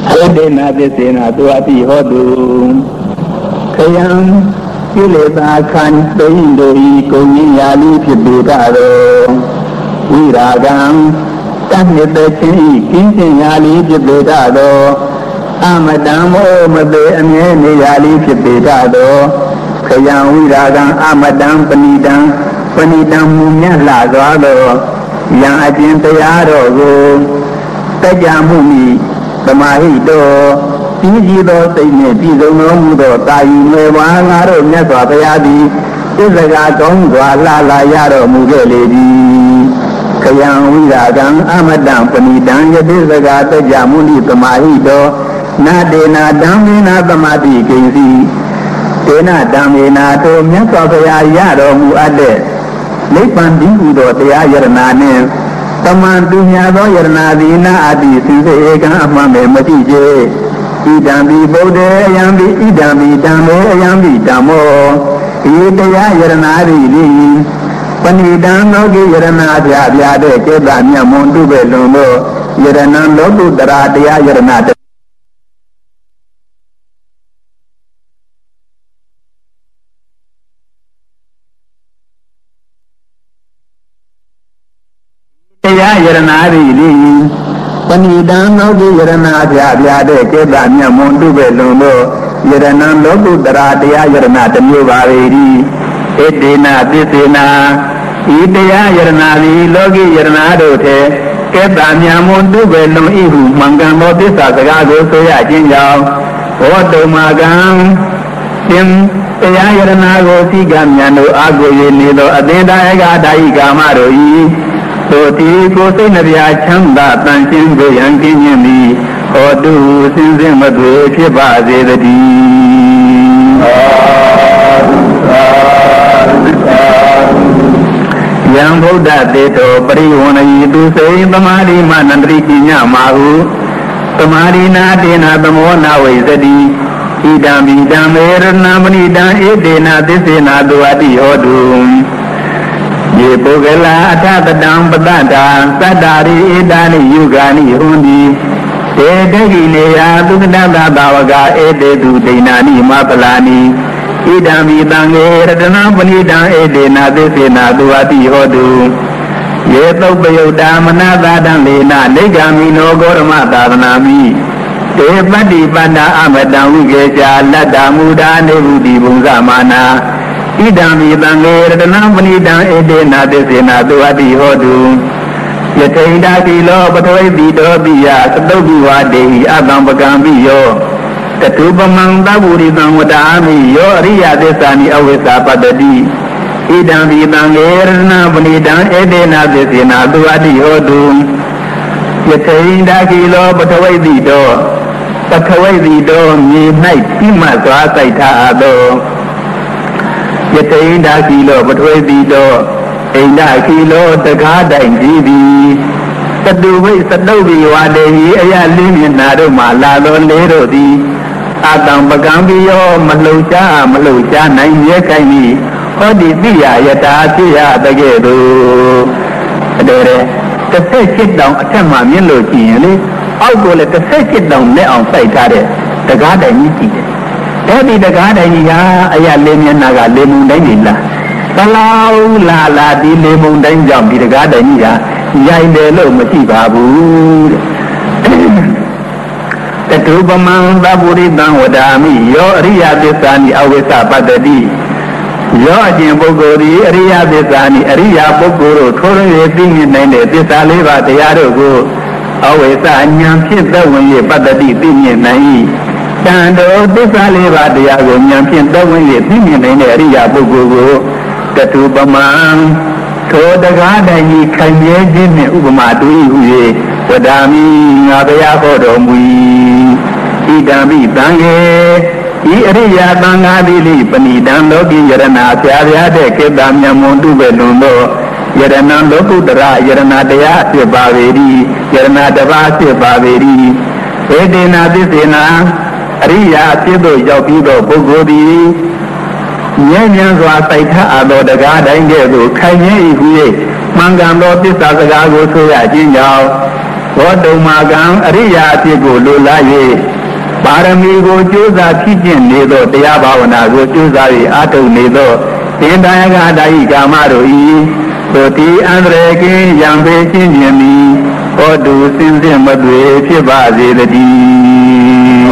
Ede na desena tua ti hodu Kayam Kileta kan Doi kuni yali Pibidaro Wiragam Tanita chi Kinsin yali Pibidaro Amadamo Made Amene yali Pibidaro Kayam Wiragam Amadam Panidam Munya Lazado Yang Ajintayaro Tajamuni Samahido, Pijido, Sine, Pizo, Mudo, Tayu, Mangaro, Nessa, Payadi, Isaga, La Yaro, Mugeledi, Kayang, Widagan, Amadam, Panidan, Yadisaga, Jamuni, Samahido, Nadena, Damina, Damadi, Kazi, Tena, Damina, to Nessa, Payado, Muade, Lepan Dido, the Ayarnane. Taman dunia do yarnadina adi sinse ekan amame matije idambi bode idambi damo ayambi damo idaya yarnadi li panidan no ge yarnadi abyade ke damya mondu be londo yarnan lobu daradya yarnadi Yaranari, Panidan no Yarana, Yade, Kedania, Mondu Belundo, Yaranan Lobu, Daradia, Yaranata, Nuvari, Edina, Disina, Idea, Yaranari, Logi, Yaranado, Kedania, Mondu Belum, Ihu, Mangamo, Disagago, Soya, Jinjao, Odo Magam, Tim, Yaranago, Sigamiano, Ago, Nido, Adenda, Dai, Gamaro. Soti Kosi Navia Chamba, Tanshin Bayan Kinyami, Odu Sinzim Madu, Chibazi the D. Young Buddha Deto, Pariwana Yidu say, Tamari Manandri Kinya Mahu, Tamari Nadina, the Mona Wazadi, Idami Damer, Namani, Edena, Disina, Duadi Odum. Ye Pogala Atata Dam Padada, Sadari Edani Yugani Hundi, Edegilea, Dugada Bawaga, Ededu Dinani Mapalani, Idami Bange, Radanapanida, Edena, Desena, Duati Hodu, Yeto Bayoda, Manada Danlena, Negami no Gormata Nami, Ebadi Banda Amadan Geja, Lada Muda, Nebudi Bunzamana. Idami Bange, the Nampanidan Edena, Desena, Duadi Hodu, Yetaida Kilo, Patoi Bido Bia, Sadobiwa Dehi, Abambagambiyo, the Tubamang Baburi Bangwadami, Yo, Ria Desani, Awesa Padadi, Idami Bange, Nampanidan Edena, Desena, Duadi Hodu, Yetaida Kilo, Patoi Bido, Patoi Bido, Midnight, Pima, Saita Ado. Yetainda kilo, but where be do, Ainda kilo, the garden, Gibi, Sadubi, Wade, Aya Limian Nado, Malado, Lero, the Adam Bagambio, Malucha, 9 year Kaini, Hodi Bia, Yata, the Gedo. The first sit down, Tama Miloki, I'll go let the first sit down there on Saitare, the garden is Every the garden, Aya Lemian Naga, Lemon Danila. Salau la di Lemon Danjam, the garden, Yain de Lo Masibabu. The Tubamang Baburi Bangwadami, Yo Ria Desani, Awesa Padadi. Yo Jimbogori, Ria Desani, Ria Bogoro, Tore, Ping in Desaleva, the Yarogo, Awesa, Nyam Chip, the way, Padadi, Ping in Nai. Tando Desaleva, the Yago, Nyam, the way, Ping in Ria Bogo, the Tubamang, so the garden, Kanye, Jimmy, Ubamadu, Wadami, Abaya Hodomui, Idami Bange. Iriya Bangadi, Panidan, Logi, Yarana, Tiaria, Kedamia Mondu Belundo, Yarana Lokudra, Yarana Dea, Baveri, Yarana Devasi Baveri, Edena Disena, Ria, Tido, Yopido, Bogodi, Yanyan Saita, Ado, the garden, Gedo, Kanye, Mangam, Lotis, Azagago, Soya, Jinjao, သောတုံမာကံအရိယာအဖြစ်ကိုလိုလား၍ပါရမီကိုကျိုးစားဖြစ်ကျင့်နေသောတရားဘာဝနာကိုကျိုးစား၍အားထုတ်နေသောသင်္ဒါယကတာယိကာမတို့၏တို့ဒီအန္တရာယ်ကင်းရံပေခြင်းခြင်းသည်ဟောတုစင်စစ်မသွေဖြစ်ပါစေတည်း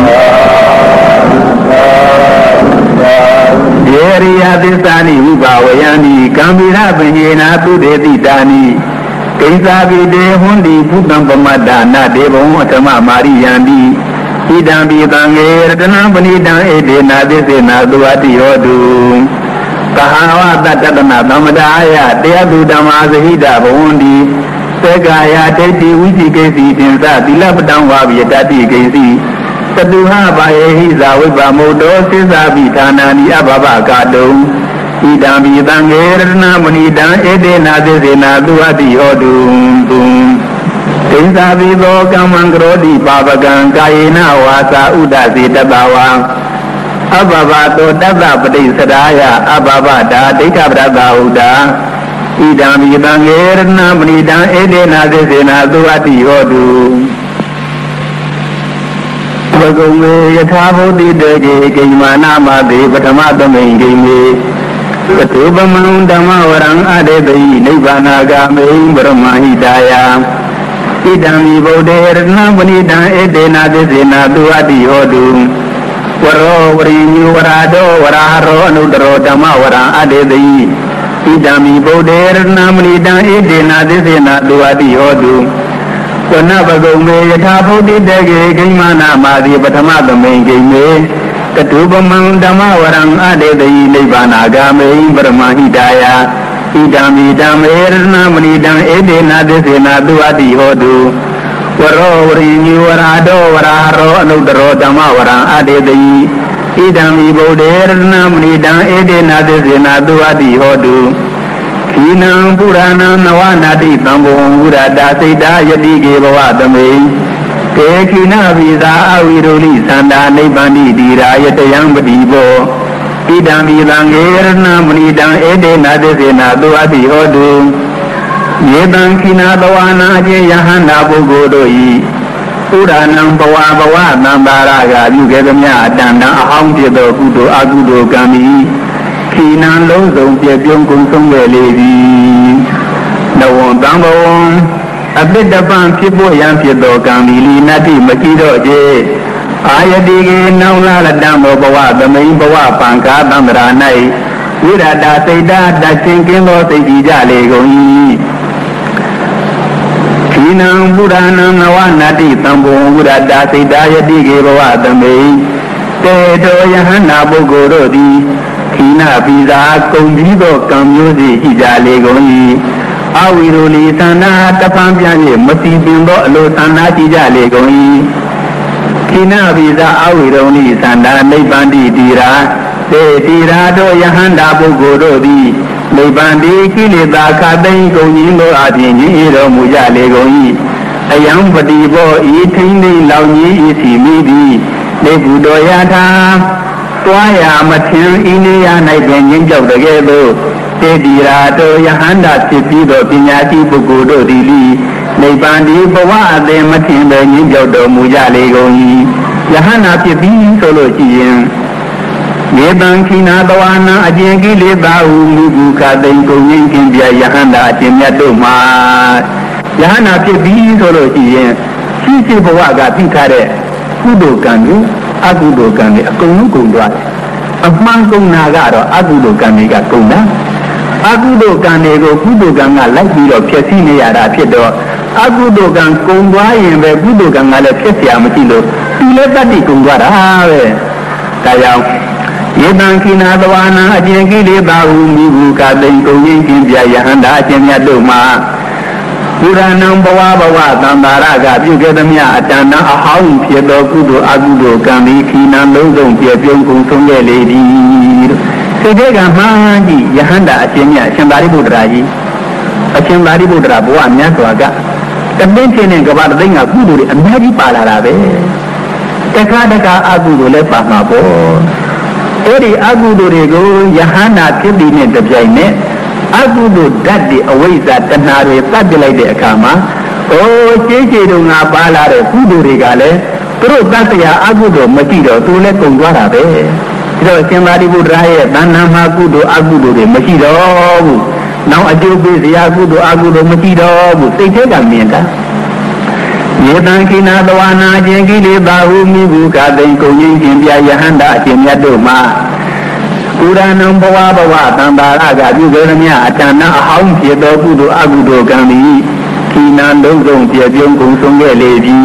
ယေရိယသစ္စာနိဝိဘာဝယံနိကံဗိရပညေနာသုတေတိတာနိကိစ္စာပိတေဟွန်တိဘုတံပမတ္တနာဒေဘံအထမမာရိယံတိဣဒံပိတံငေရတနံပဏိတံဧတေနာသစ္စေနာသုအတိယောတုကဟဝတတတနာသမ္မဒါယတရားသူဓမ္မာဇဟိတဘဝန္တိသေကာယဒိဋ္ဌိဝိသိကိစီတင်္စသီလပတံဝါပိယတတိကိစီသတုဟဘာယေဟိဇာဝိပမုတ်တောစိစ္စာပိဌာနာနိအဘဘကာတုံဣဒံပိတံငေရတနာမဏိတံဧတေနာသစ္စေနာသုအတိဟောတုတုဒိဋ္ဌာပိသောကမ္မံကရောတိပါပကံကာယေနဝါစာဥဒ္ဒစေတတဝါအဘဘတောတတ္တပတိစရာယအဘဘတာဒိဋ္ဌပရတဟုတာဣဒံမိတံငေရဏပဏိတံဧတေနာသစ္စေနာသုအတိဟောတုဘဂဝေယထာဘုဒ္ဓိတေကိဉ္မာနာမတိပထမသမိန်ကိမေသတုပမံဓမ္မဝရံအတေတိနိဗ္ဗာနာဂမေပရမဟိတာယဣဒံမိဗုဒ္ဓေရဏပဏိတံဧတေနာသစ္စေနာသုအတိဟောတုဝရောဝရိညဝရာတောဝရာရောအနုတရောဓမ္မဝရံအတေတိဣဒံမိဗုဒ္ဓေရဏမဏိတံဧတေနာသစ္စေနာသုအတိဟောတုဝနဘဂုံမေယထာဘုဒ္ဓိတေကေကိဉ္မာနာမာတိပထမသမိန်ကိမေကတုပမံဓမ္မဝရံအတေတိနိဗ္ဗာနာဂာမေပရမဟိတာယဣဒံမိဓမ္မေရဏမဏိတံဧတေနာသစ္စေနာသုအတိဟောတုဝရောဝရိညဝရာတောဝရာရောအနုတရောဓမ္မဝရံအတေတိဣဒံမိဗုဒ္ဓေရဏမဏိတံဧတေနာသစ္စေနာသုအတိဟောတုခိနံပုရဏံနဝနာတိသံဃောဝုရတာစိတ်တာယတိကေဘဝသမေကေခိနဝိဇာအဝိရုလိသန္တာနိဗ္ဗာန်တိရာယတယံပတိဘောဣဒံမိသံဃေရဏမဏိတံဧတေနာသစ္စေနာသုအတိဟောတုယေတံခိနာတဝနာအကျေယဟန္တာပုဂ္ဂိုလ်တို့၏ပုရဏံဘဝဘဝသံပါရကပြုခဲ့သမျှအတန်တန်အဟောင်းဖြစ်သောကုသိုလ်အကုသိုလ်ကံ၏ခိနံလုံးစုံပြည့်ပြုံးကုန်ဆုံးခဲ့လေသည်နဝံသံဘဝံအပိတပံဖြစ်ဖို့ရန်ဖြစ်သောကံသည်လီနတ္တိမကြည့်တော့ခြေအာယတိကေနောင်လာလတံဘောဘဝသမိန်ဘဝပံခာသံ္ဍရာ၌ဝိရတာစိတ်တာတချင်းကင်းသောစိတ်ကြည်ကြလေကုန်၏ခိနံပုရဏံနဝနာတိသံဘဝဝိရတာစိတ်တာယတိကေဘဝသမိန်တေတောယဟန္တာပုဂ္ဂိုလ်တို့သည်ခိနပိဇာကုံပြီးသောကံမျိုးစီရှိကြလေကုန်၏အဝိရုလိသန္နာတပံပြန်၍မစီပင်သောအလိုသန္နာရှိကြလေကုန်၏ခိနပိဇာအဝိရုလိသန္နာနိဗ္ဗာန်တိရာတေတိရာတို့ယဟန္တာပုဂ္ဂိုလ်တို့သည်နိဗ္ဗာန်တိကိလေသာခသိမ်းကုန်ခြင်းတို့အပြင်ကြီးတော်မူကြလေကုန်၏အယံပတိဘောဤထိမ့်သိမ့်လောင်ကြီးဤစီမိသည်နေဘုဒ္ဓယထာတွားရာမထင်ဤနေရာ၌ပင်ငြိမ်းချောက်တကယ်သို့တေတိရာတို့ယဟန္တာဖြစ်ပြီးသောပညာရှိပုဂ္ဂိုလ်တို့သည်နိဗ္ဗာန်ဒီဘဝအသည်မထင်ပဲငြိမ်းချောက်တော်မူကြလေကုန်၏ယဟန္တာဖြစ်ပြီးဆိုလို့ရှိရင်ယေတံခိနာတဝါနာအကျဉ်ကိလေသာဟုမူကုခသိင်ကုန်ငြိမ်းခြင်းပြယဟန္တာအကျဉ်မြတ်တို့မှာယဟန္တာဖြစ်ပြီးဆိုလို့ရှိရင်ရှိဘဝကသိထားတဲ့ကုသိုလ်ကံတွေအကုသိုလ်ကံတွေအကုန်လုံးကုန်သွားတယ်အမှန်ကုန်တာကတော့အကုသိုလ်ကံတွေကကုန်တာအကုသိုလ်ကံတွေကိုကုသိုလ်ကံကလိုက်ပြီးတော့ဖျက်ဆီးနေရတာဖြစ်တော့အကုသိုလ်ကံကုန်သွားရင်ပဲကုသိုလ်ကံကလည်းဖျက်เสียမရှိလို့ဒီလည်းတတ်တိကုန်သွားတာပဲဒါကြောင့်ယေတံခိနာတဝါနာအကျဉ်ကိလေသာဟုမိဘုကသိင်ကုန်ရင်ခြင်းပြယဟန္တာအကျဉ်မြတ်တို့မှာပုရဏံဘဝဘဝသံသာရကပြုခဲ့သမျှအတဏ္ဍအဟောင်းဖြစ်သောကုသိုလ်အကုသိုလ်ကံသည်ခိနံလုံးစုံပြည့်ပြုံးကုန်ဆုံးခဲ့လေသည်စိတ်ကမှန်ကြည့်ယဟန္တာအကျဉ်မြတ်အရှင်သာရိပုတ္တရာကြီးအရှင်သာရိပုတ္တရာဘဝမြတ်စွာကတမင်းချင်းနဲ့ကဘာတသိန်းကကုသိုလ်တွေအများကြီးပါလာတာပဲတခါတခါအကုသိုလ်လည်းပါမှာပေါ့အဲ့ဒီအကုသိုလ်တွေကိုယဟန္တာဖြစ်ပြီးနဲ့တပြိုင်နက်အကုသိုလ်ဓာတ်တွေအဝိဇ္ဇာတဏှာတွေသတ်ပြလိုက်တဲ့အခါမှာ chế chế đồ ngà ba là để cú đồ đi cả đấy tôi ta sẽ agu đồ mà chỉ đồ tôi lấy cùng qua là đấy rồi xem là đi bút ra ấy đàn nam agu đồ để mà chỉ đồ nào ở chỗ bây giờ agu đồ mà chỉ đồ bút thấy thế cả miệng cả ये तांकी ना दवाना जेंगी ले बाहु मी बुका दें को यिंकिं प्या यहंदा चिन्या दो मा पूरा नम बवा तंबारा का जुगरम्या अचाना अहाउं फिर दो कुदो अगुदो गामी कीना लोगों प्या प्यों कुं सुंगे ले भी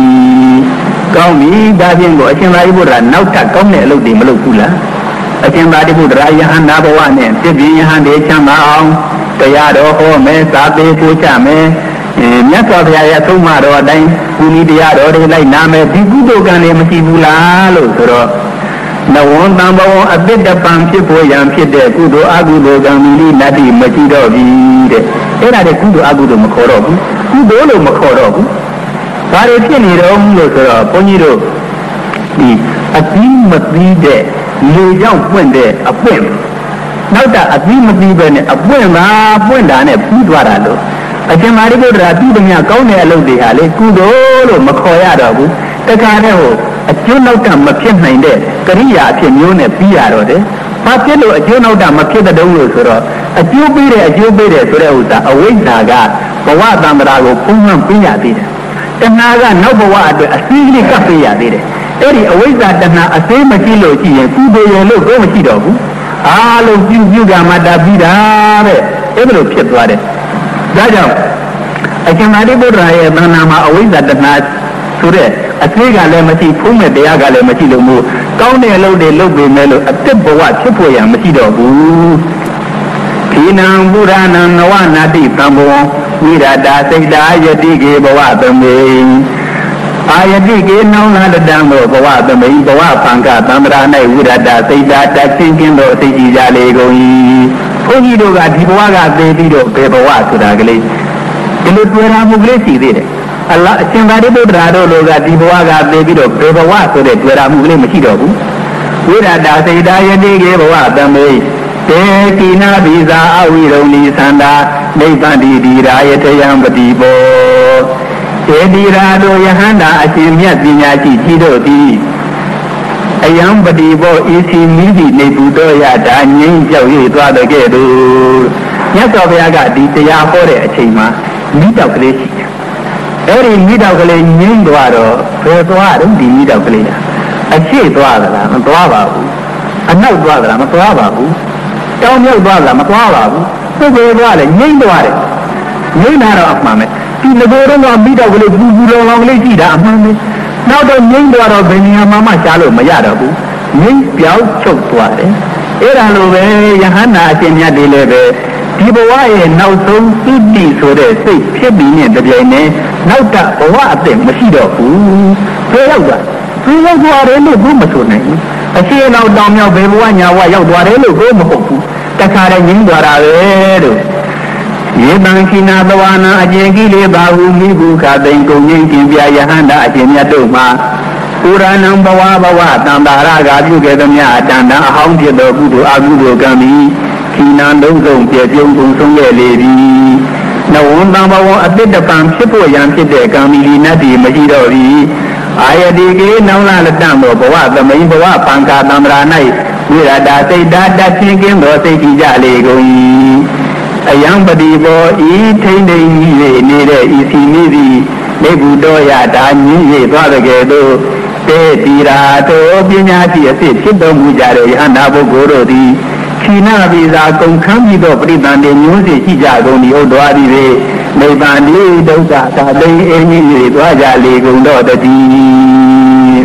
गामी दाबियं को अचिंबारी बुरा नौटा कौने लोग दी मलोग पुला अचिंबारी बुरा यहंदा बवा ने सिद्धि यहंदे चंबाओं तैयारो हो में साथे पूछा मेंမြတ်စွာဘုရားရဲ့ဆုံးမတော်အတိုင်းကုဏီတရားတော်တွေလိုက်နာမယ်ဒီကုသိုလ်ကံတွေမရှိဘူးလားလို့ဆိုတော့နဝံတံဘဝအတ္တပံဖြစ်ဖို့ရန်ဖြစ်တဲ့ကုသိုလ်အကုသိုလ်ကံမိလိနတ္တိမရှိတော့ဘူးတဲ့အဲ့ဒါတဲ့ကုသိုလ်အကုသိုလ်မခေါ်တော့ဘူးကုသိုလ်လို့မခေါ်တော့ဘူးဘာတွေဖြစ်နေတော့လို့ဆိုတော့ဘုန်းကြီးတို့ဒီအတိမသိတဲ့လေကြောင့်ပွင့်တဲ့အပွင့်နောက်တာအတိမသိပဲနဲ့အပွင့်ပါပွင့်တာနဲ့ပြီးသွားတာလို့အရှင်မာရိပုတ္တရာသူ့တမကောင်းတဲ့အလုပ်တွေဟာလေကုသိုလ်လို့မခေါ်ရတော့ဘူးတခါတည်းဟိုအကျိုးနောက်တာမဖြစ်နိုင်တဲ့ကရိယာအဖြစ်မျိုးနဲ့ပြီးရတော့တယ်။ဘာဖြစ်လို့အကျိုးနောက်တာမဖြစ်တဲ့တုံးလို့ဆိုတော့အကျိုးပေးတယ်ဆိုတဲ့ဥစ္စာအဝိဇ္ဇာကဘဝတန္တရာကိုပုံမှန်ပြရသေးတယ်။တဏှာကနောက်ဘဝအတွက်အစည်းလေးကပ်ပေးရသေးတယ်။အဲ့ဒီအဝိဇ္ဇာတဏှာအစည်းမရှိလို့ရှိရင်ကုသိုလ်ရလို့ကိုမရှိတော့ဘူး။အားလုံးပြုကမှတာပြီးတာတဲ့အဲ့လိုဖြစ်သွားတယ်။ဒါကြောင့်အရှင်မာရိပုတ္တရာရဲ့သဏ္ဍာန်မှာအဝိဇ္ဇာတဏှာဆိုတဲ့အသေးကလည်းမရှိဖုံးမဲ့တရားကလည်းမရှိလို့မို့ကောင်းတဲ့အလုပ်တွေလုပ်ပေမဲ့လို့အသက်ဘဝဖြစ်ဖို့ရမရှိတော့ဘူးခိနံဘုရားနံနဝနာတိသံဘောဝိရတာစိတ်တာယတိကေဘဝသမေအာယတိကေနောင်လာတံဘောဘဝသမေဘဝဖံကသံဃာ၌ဝိရတာစိတ်တာတချင်းကင်းသောစိတ်ကြည်ကြလေကုန်၏ဘုန်းကြီးတို့ကဒီဘဝကသေပြီးတော့ဘယ်ဘဝဆိုတာကလေးဒီလိုတွေ့ရမှုကလေးရှိသေးတယ်အလ္လာဟ်အရှင်သာရိပုတ္တရာတို့လိုကဒီဘဝကသေပြီးတော့ဘယ်ဘဝဆိုတဲ့တွေ့ရမှုကလေးမရှိတော့ဘူးဝိရတာစိတ်တာယတိကေဘဝသမေတေကိနာဘိဇာအဝိရုံနိသန္တာနိဗ္ဗန္တိဒီရာယတယံပတိဘောေဒီရာတို့ယဟန္တာအရှင်မြတ်ပညာရှိကြီးတို့သည်အယံပတိဘောဤစီမိသည့်နေဘူးတော်ရတာငြိမ်းပြောက်၍သွားတဲ့ကဲ့သို့မြတ်စွာဘုရားကဒီတရားဟောတဲ့အချိန်မှာမိတောက်ကလေးရှိတယ်အဲ့ဒီမိတောက်ကလေးငြိမ်းသွားတော့ဘယ်သွားတော့ဒီမိတောက်ကလေးအရှိသွားသလားမသွားပါဘူးအနောက်သွားသလားမသွားပါဘူးတောင်မြောက်သွားသလားမသွားပါဘူးသူ့ဘယ်သွားလဲငြိမ်းသွားတယ်ငြိမ်းလာတော့အမှန်ပဲဒီငဘိုးတော့မိတောက်ကလေးပူလောင်လောင်လေးရှိတာအမှန်ပဲနောက်တော့ငြိမ်းသွားတော့ဘယ်နေရာမှရှားလို့မရတော့ဘူးငြိမ်းပြောင်းချုပ်သွားတယ်အဲ့ဒါလိုပဲယဟန္တာအရှင်မြတ်တွေလည်းပဲဒီဘဝရဲ့နောက်ဆုံးသုတိဆိုတဲ့စိတ်ဖြစ်ပြီးနဲ့တပြိုင်နက်နောက်တာဘဝအသက်မရှိတော့ဘူးဘယ်ရောက်သွားသူရောက်သွားတယ်လို့ဘုမဆိုနိုင်ဘူးအရှိနောက်တောင်မြောက်ဘယ်ဘဝညာဘဝရောက်သွားတယ်လို့ဘုမဟုတ်ဘူးတခါတည်းငြင်းသွားတာပဲလို့ယေတံခိနာသဝနာအကျဉ်ကိလေသာဟုမိဘုခသိင်ကုန်ငြိမ်းကျင်ပြယဟန္တာအရှင်မြတ်တို့မှာပုရာဏံဘဝတံတာရကပြုခဲ့သမျှအတန်တန်အဟောင်းဖြစ်သောကုသိုလ်အကုသိုလ်ကံသည်ခိနာလုံးစုံပြည့်ပြုံးကုန်ဆုံးခဲ့လေသည်နဝံတံဘဝအတ္တပံဖြစ်ဖို့ရန်ဖြစ်တဲ့ကံမီလီနတ်ဒီမရှိတော့သည်အာယတိကေနောင်လာလတံဘောဘဝသမိန်ဘဝပံကာတံ္ဍရာ၌ဝိရတာစိတ်ဓာတ်တချင်းကင်းသောစိတ်ကြည်ကြလေကုန်၏အယံပတိဘောဤထိမ့်ထိန်ကြီး၍နေတဲ့ဤစီမိသည်နေဘူးတော်ရတာညင်း၍သွားတဲ့ကဲ့သို့တေတိရာတို့ပညာရှိအဖြစ်ဖြစ်တော်မူကြတဲ့ယဟန္တာပုဂ္ဂိုလ်တို့သည်ခိနာဘိဇာကုန်ခမ်းပြီးသောပရိသန္တိမျိုးစေရှိကြကုန်၏ဟုတ်တော်သည်လေနိဗ္ဗာန်ဒီဒုက္ခသာသိအင်းကြီး၍သွားကြလေကုန်တော့တည်း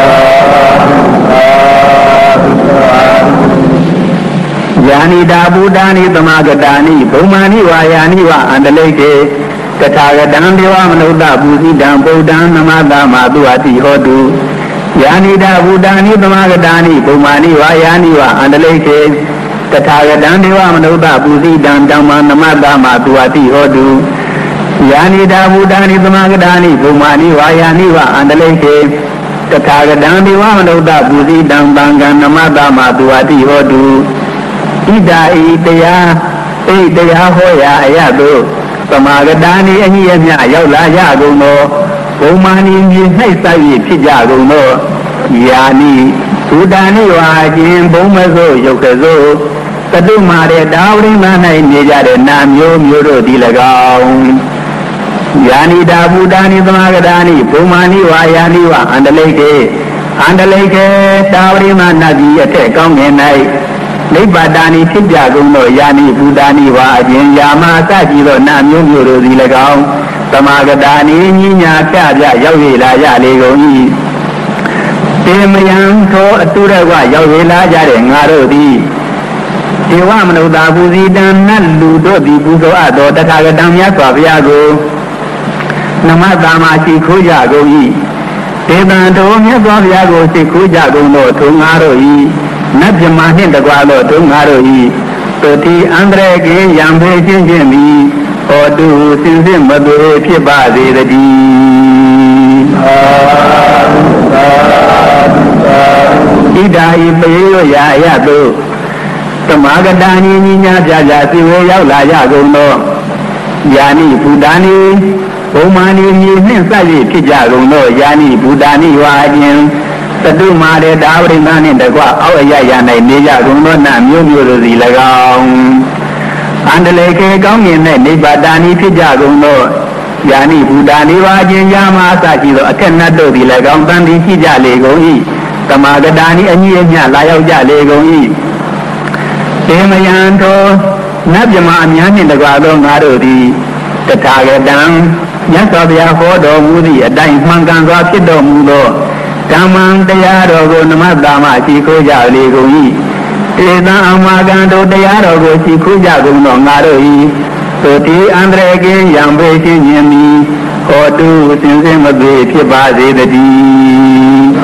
ယာနိတာဗုဒ္ဓာနိသမဂတာနိဘုံမာနိဝါယာနိဝအန္တလိကေတထာဂတံဒေဝမနုဿပူဇိတံဗုဒ္ဓံနမတမသူအတိဟောတုယာနိတာဗုဒ္ဓာနိသမဂတာနိဘုံမာနိဝါယာနိဝအန္တလိကေတထာဂတံဒေဝမနုဿပူဇိတံဓမ္မနမတမသူအတိဟောတုယာနိတာဗုဒ္ဓာနိသမဂတာနိဘုံမာနိဝါယာနိဝအန္တလိကေတထာဂတံဒေဝမနုဿပူဇိတံသံဃံနမတမသူအတိဟောတုဣဒာဤတရားဟောရာအယသို့မာဂတာနိအညိအမြရောက်လာကြကုန်သောဘုံမာနီမြေ၌စိုက်၍ဖြစ်ကြကုန်သောယာနိဘူတာနိဝါခြင်းဘုံမစိုးရုပ်ကစိုးတတုမာတဲ့တာဝရိမ၌နေကြတဲ့နာမျိုးမျိုးတို့သည်၎င်းယာနိတာဘူတာနိသမာဂတာနိဘုံမာနိဝါယာနိဝအန္တလိကေတာဝရိမနတ်ကြီးအထက်ကောင်းငင်၌နိဗ္ဗာတာနိဖြစ်ကြကုန်သောယာနိဘူတာနိဝါအခြင်းယာမအစရှိသောနာမျိုးမျိုးတို့သည်၎င်းသမာဂတာနိညီညာဖြပြရောက်ရလာကြလေကုန်၏တေမယံသောအတုရကရောက်ရလာကြတဲ့ငါတို့သည်ဒေဝမနုဿာပူဇီတံနတ်လူတို့သည်ပူဇော်အပ်သောတထာဂတံမြတ်စွာဘုရားကိုနမတာမရှိခိုးကြကုန်၏ဒေသံတော်မြတ်စွာဘုရားကိုစိတ်ခိုးကြကုန်သောထုံငါတို့၏နတ်မြမနှင့်တကွာသောထုံငါတို့၏သုတိအန္တရကေယံဖေခြင်းခြင်းသည်ဟောတုစင်စစ်မသွေဖြစ်ပါစေတည်းဣဒာဤပေရောရာအယတုသမာဂတာနိညီညာပြပြစီဝေရောက်လာကြကုန်သောယာနိဘူတာနိဘုံမာနိမြေနှင့်စပ်၍ဖြစ်ကြကုန်သောယာနိဘူတာနိဝါခြင်းတတုမာတဲ့တာဝရိမနှင့်တကွအောက်အရရ၌နေကြကုန်သောနတ်မျိုးမျိုးတို့သည်၎င်းအန္တလေကေကောင်းမြင်တဲ့နိဗ္ဗာတာနိဖြစ်ကြကုန်သောယာနိဘူတာနိဝါခြင်းယာမအစရှိသောအထက်နတ်တို့သည်၎င်းတန်သည်ရှိကြလေကုန်၏သမာဂတာနိအညီအမျှလာရောက်ကြလေကုန်၏တေမယံသောနတ်မြမအများနှင့်တကွာသောငါတို့သည်တထာဂတံမြတ်စွာဘုရားဟောတော်မူသည့်အတိုင်းမှန်ကန်စွာဖြစ်တော်မူသောဓမ္မံတရားတော်ကိုနမတာမရှိခိုးကြလေကုန်၏တေသံအမကံတို့တရားတော်ကိုရှိခိုးကြကုန်သောငါတို့၏သုတိအန္တရကေယံပေခြင်းခြင်းမီဟောတုစင်စစ်မသွေဖြစ်ပါစေတည်း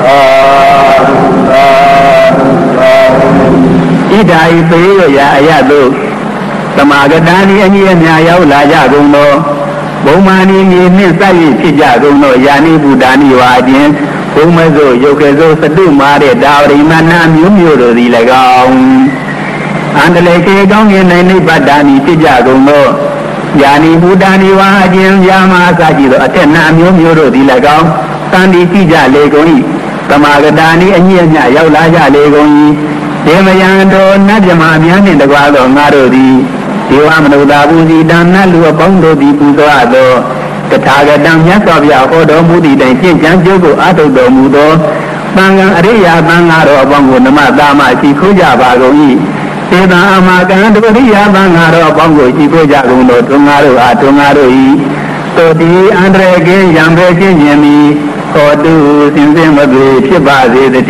ဣဒာဤပေရရာအယတုသမာဂတာနိအညီအမြရောက်လာကြကုန်သောဘုံမာနိမြေနှင့်စပ်၍ဖြစ်ကြကုန်သောယာနိဘူတာနိဝါခြင်းဘုံမစိုးရုပ်ကစိုးစတုမာတဲ့တာဝရိမနာမျိုးမျိုးတို့သည်၎င်းအန္တလေကေကောင်းငင်၌နိဗ္ဗာတာနိဖြစ်ကြကုန်သောယာနိဘူတာနိဝါခြင်းယာမအစရှိသောအထက်နာမျိုးမျိုးတို့သည်၎င်းတန်တိရှိကြလေကုန်၏သမာဂတာနိအညီအမျှရောက်လာကြလေကုန်၏ဒေမယံတော်နတ်မြမအများနှင့်တကွာသောငါတို့သည်ဒေဝမနုဿာပူဇီတံနတ်လူအပေါင်းတို့သည်ပူဇော်အပ်သောတထာဂတံမြတ်စွာဘုရားဟောတော်မူသည့်တိုင်ကျင့်ကြံကြိုးကိုအားထုတ်တော်မူသောသံဃာအရိယာသံဃာတော်အပေါင်းကိုနမတာမရှိခိုးကြပါကုန်၏သေတံအမကံတပရိယာသံဃာတော်အပေါင်းကိုရှိခိုးကြကုန်သောထုံငါတို့အားထုံငါတို့၏သုတိအန္တရကေယံပေခြင်းခြင်းမီဟောတုစင်စစ်မသွေဖြစ်ပါစေတ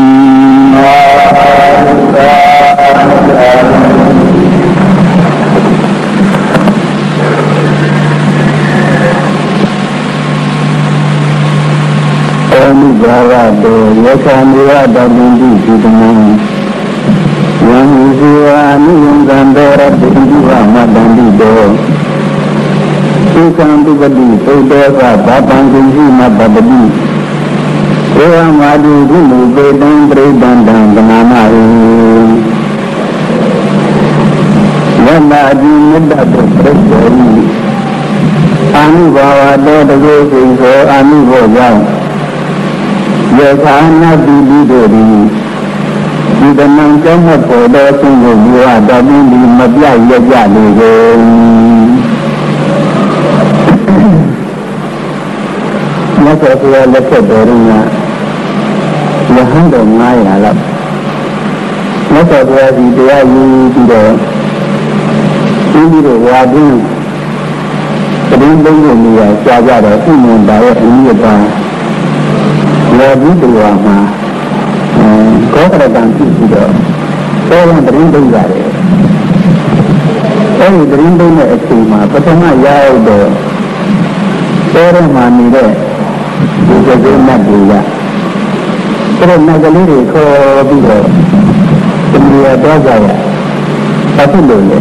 ည်းအနုဘာဝတောယခာမေဝတပိတိသုတမံယံဇေဝအနုယံသံတောရတိတိဝမတန္တိတောသုကံတုပတိသုတ္တောကဘာပံကိဉ္မပပတိဧဝံမာတိကုမုပေတံပရိဒန္တံဗနာမဟိယမတိမေတ္တတောပရိစ္ဆေယအာနုဘာဝတောတကေစိံသောအာနုဘောကြောင့်ယထာနာတိတိတို့သည်ဒီတမန်ကြောင့်မဲ့ပေါ်သောအဆုံးကိုဘုရားတော်ပြီးမပြတ်ရကြလေကုန်မြတ်စွာဘုရားလက်ထက်တော်ရင်းကယဟန်တော်900လောက်မြတ်စွာဘုရားဒီတရားယူပြီးတော့ပြီးတော့ဝါဒင်းတရင်သုံးခုနေရာကြာကြတော့ဥမ္မန္တာရဲ့အနည်းပါလောဘီတော်မှာကောကရကံဖြစ်ပြီးတော့သောရင်တရင်သုံးရတယ်အဲဒီတရင်သုံးတဲ့အချိန်မှာပထမရောက်တော့သောရမှာနေတဲ့ဒီကဲနတ်တွေကအဲ့နတ်ကလေးတွေခေါ်ပြီးတော့ဒီရတော့ကြရဘာဖြစ်လို့လဲ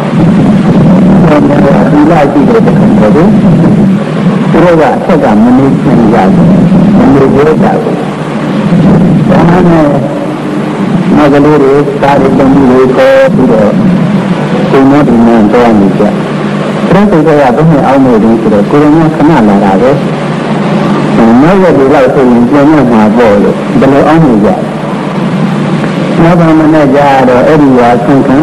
ဒီလာကြည့်တဲ့အခါမှာသူတို့ကအဆက်ကမနေချင်ကြဘူးမနေကြတာဒါနဲ့နတ်ကလေးတွေစားရတဲ့လူတွေခေါ်ပြီးတော့ဒီနေ့ဒီနေ့တော့နေကြ Terus saya punya awal di sini, kurangnya kenal lah ada. Mereka bilang tu jangan mabuk, kalau awal je. Mabuk mana je ada area kan?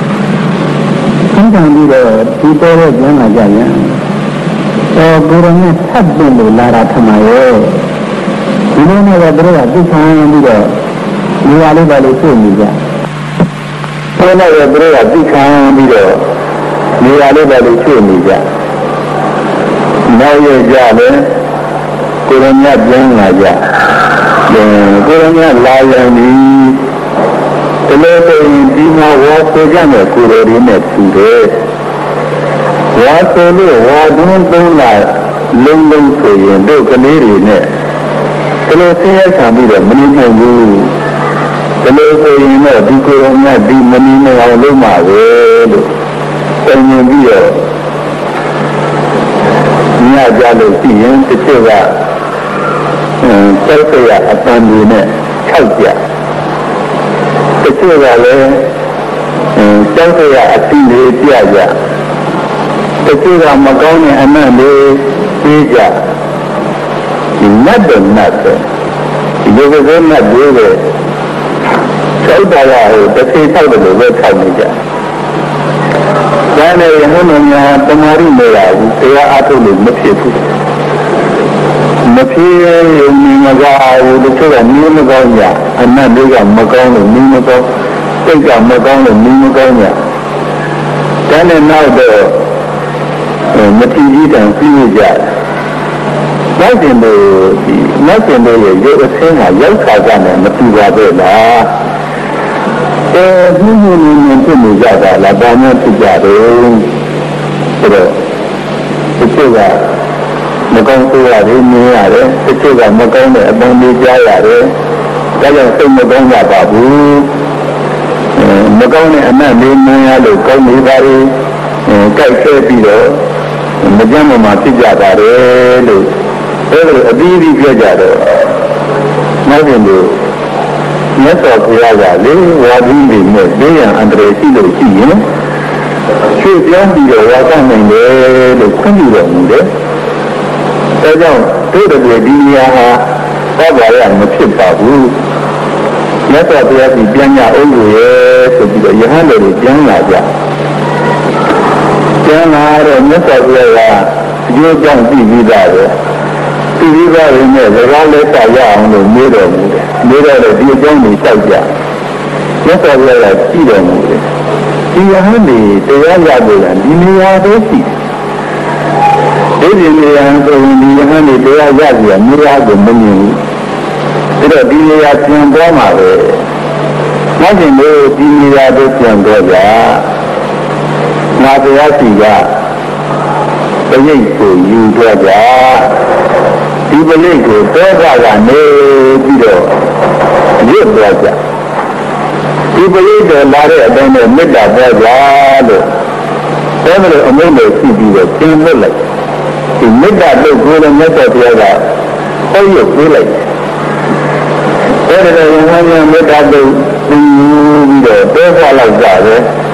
Kan dia kita jangan aja. Kurangnya sabun lara thamayo. Ini mana berada di sana dia. Dia ada balik sini je. Mana berada di sana dia. Dia ada balik sini je. Naya je. Kurangnya jangan aja. Kurangnya layan di. Kalau di mana jangan kurangnya sudah. Waktu ni, waktu tu lah, lembut saja. Tu keliri ni. Kalau saya sambil dah menikah dulu, kalau saya ni di kurangnya di menikah awal mahu, saya dia ni aja lagi yang kecewa. Saya akan ni cakap, kecewa le, saya akan dia aja. Ketika makau ni anak dia, ingat, dia benar dia. Saya bawa, tapi saya betul tahu dia. Dan yang mana pengaruh mereka, saya atur mesti tu. Mesti ni makau, betul ni makau ni, anak dia makau ni makau, saya makau ni makau ni. Dan yang ada mesti dan fiuja. Macam tu ye, saya yang kawan mesti berada lah. Ini ni jaga lah, banyak sejarah. Terus, sejarah. Macam tu ada ni ada, sejarah macam ni abang ni jaga ada. Kalau saya macam ni apa bu, macam ni anak ni ada kau ni baru kai sepido. Macam mati jaga le, abis jaga. Macam tu, masa saya le, wajib ni, dia antara silo sih, Sudah dia wajah ni le, kundi le. Saya tu dah dia apa yang mesti tahu. Masa dia di biangnya orang ye, sebab yang ada di biangnya aja. Jangan ada masa dia juga jangan tidak ada. Tidak ada ni, kalau saya orang muda dia jangan saja. Masa dia tidak muda. Dia ni dia ada ini ada sih. Jadi yang ni dia ada murah benda. Tidak dia yang berapa? Macam tu dia ada yang berapa? Nada tiga, balik tu juga ada. Di balik tu terlalu ni tidak, dia berapa? Di balik tu lari ada ni muda berapa? Kalau orang mesti dia tinggal lagi. Di muda tu kalau muda dia, kau boleh. Kalau orang muda tu dia terlalu jauh.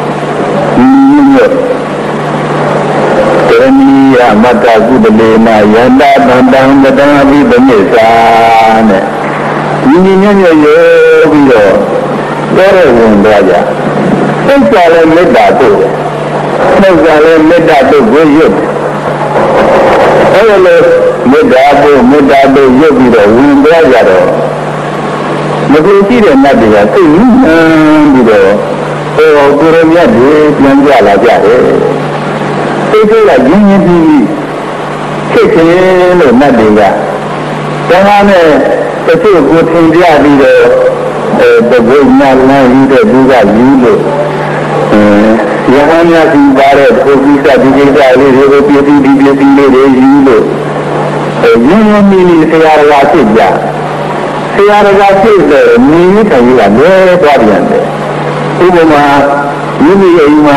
Kerana mata kubelena yang datang di bangsa, ini ni yo bilo, orang belajar. Kalau mereka tu boleh. Kalau mereka tu yo bilo, orang belajar. Mungkin tidak nak dia tu bilo. Kurangnya dia yang jalan jalan. Itu lah jenis ini. Kecil nak dia. Jangan kecil kucing dia dia berguna itu juga juga. Yang hanya si barat bisa dijaga oleh dia juga. Jenis ini saya rasa je. Saya rasa ni saya ada varian. Ubama ini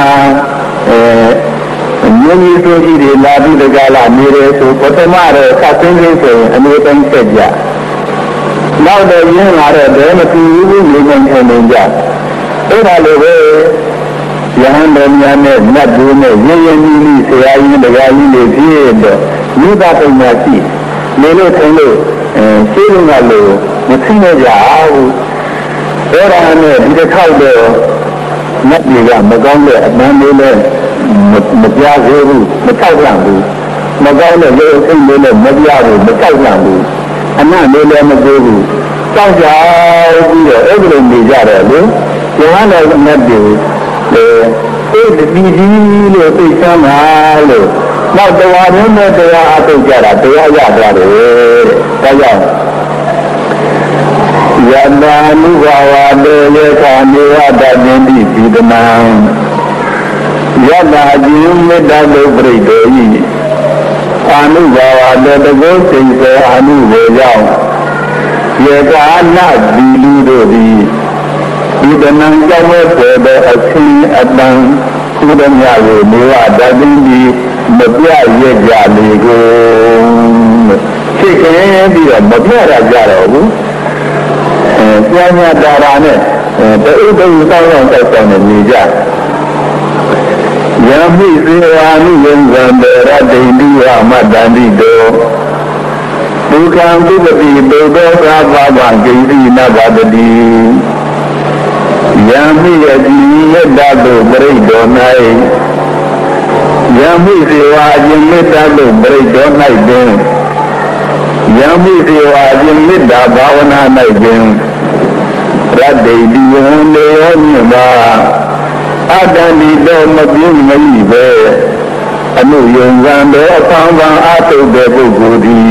ini tu ini lalu segala mere tu pertama ada satu itu ane saja. Lalu yang ada mesti ini dengan saja. Orang lepas Yang dunia net dunia ini saya ini negara ini dia muda penyaki lalu tengok siapa lalu mesti jauh orang ni dia tahu dia net juga macam ni mana ni macam tu macam tu macam ni dia sini ni macam tu anak ni macam tu jauh dia orang ni jauh yang ada net dia di sama lo, nak doa mana doa atau cara doa kaya. Yang anu bawa doa kami ada di dalam. Yang lagi muda beri doi, anu bawa doa sehingga anu bejau. Yang anak bilu doi. Di dalam jawa pada asli adang kudanya lewa daging di mabia ye jali go sekaya dia mabia raja ro sianya darane itu orang kata ni ja yang bisu yang zambera dindi amadan di do bukan bukti dodo sabang kiri nabadi Yami aji dado beri donai, yami sewa aji dado beri donai den, yami sewa aji dabawana nai den, radai diyon leon ma, ada ni do mabin mai be, anu yon zambe apang atau bebugudi,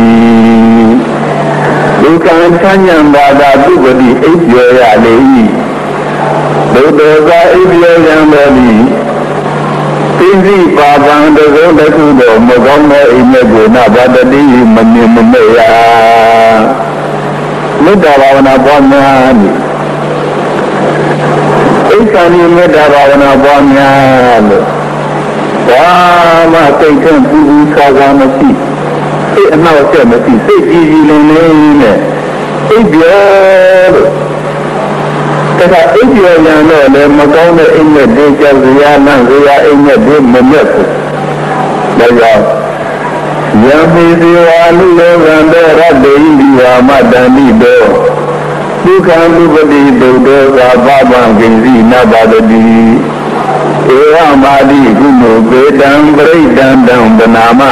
bukan hanya pada bugudi itu ya lei. Dosa iblis yang beri, tinggi padang dosa dosa mogongnya ini guna pada diri menyemaya. Muda lawan abangnya ni, ikan ini muda lawan abangnya. Wah, macam tubuh sahaja mesti, nak macam mesti, segi ini, iblis. Kata iblis yang ada macam ini dia ziarah ini dia menyatu. Baiklah. Yang mestiwalu orang berada di Ramadan itu bukan bukti dosa babang gengsi nabadi. Ramadi gunung bedang beridang dan bernama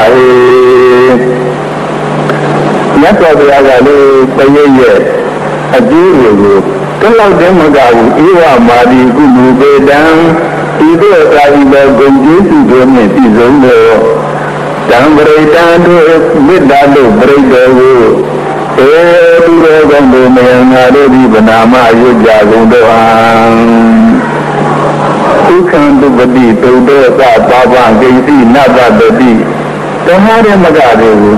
Yang kau beragam payah ajur. Kalau dia mengaku iwa madi guru bedang itu adalah gonji sudah mesti zono dan beredar tu beredar beredar dua gonji yang ada di bernama Jagung doang bukan tu bedi tu dosa bapa gengsi nada bedi tempat yang mengaku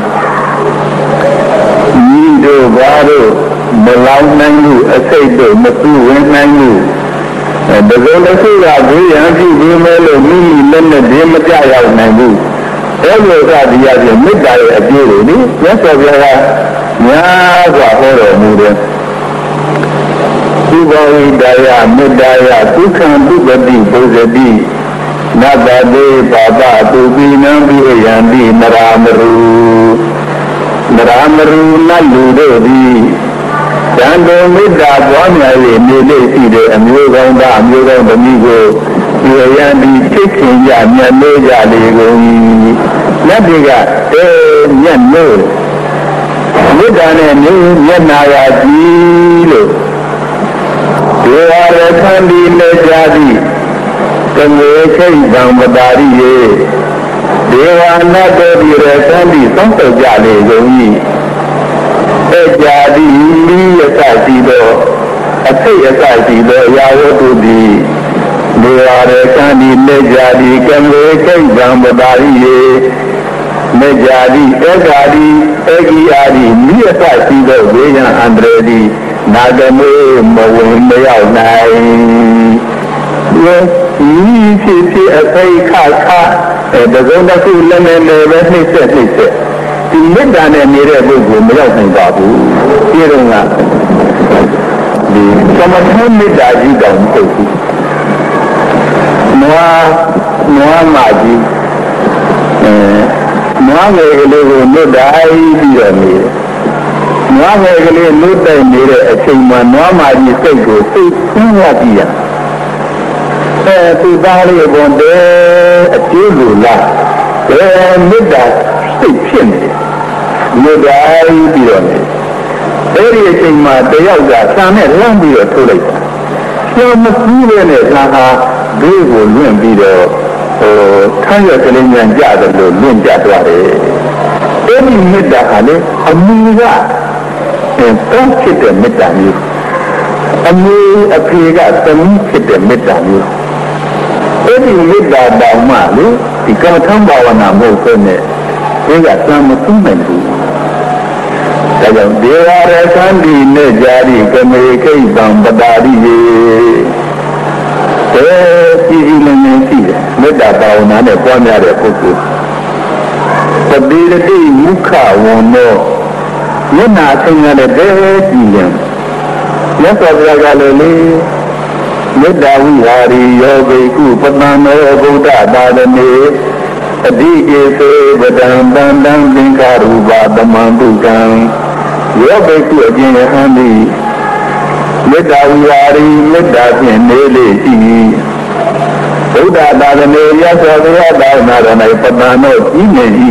ini tu baru melawan lu, asal tu mesti wenang lu. Betul betul aku yang di melu ni lena dia mesti ayah wenang lu. Kalau dia dia muda ajar ni, yang sebenarnya nyawa orang muda. Tubai daya muda ya, bukan tu jadi. Nabade baba tu bina yang di meramru nalu di. Dan muda buatnya ini sih ambil orang berigo, yang di kecilnya meja lego ini, nanti kan muda ni naya jilo, dua rekan di meja di, kemudian bang badari dewa nak di rekan di sampai jale ini. Jadi ini asasi do, asasi do ya waktu di luar kan ini jadi kemudian jam berdari menjadi ini asasi do yang Andre di nagamu mau naik. Ini sisi asai kakak, betul tu lama ni set. Ini dana mere buku melakukan babu, kira di sama sama daji daun kopi. Noa Maji, Noa Megalo, no die, dear me. Noa Megalo, no die, near a chamber, Noa Maji, say, go, say, Kumadia. To Valley upon there, a Chilula, there, mid that, stick chin. No die, dear me. There is a man, the Yoga, San and Lambi or too late. So much even as Naha, they will win video or Tanya Kalinian Jada, Linja. Any Midahale, a Mira, and don't hit a Midani. A new a Piga, some hit a Midani. Any Midda Mali, the Kamatamba and Amokone, they got some movement. There are a candy, Nejari, Kameke, Bambadari. Meda Bauna, the Ponyada Puku. But the day Muka won't know. You're not saying at a dead million. Yes, of Ragalele. Meda we are Yoga, Patano, Buddha, Badane. A dig Badam, Dandam, Binkaruba, the Mambukan. You're back to again, Handy. Meda we are Meda in Nele. Buddha Badane, yes, and I put my note in me.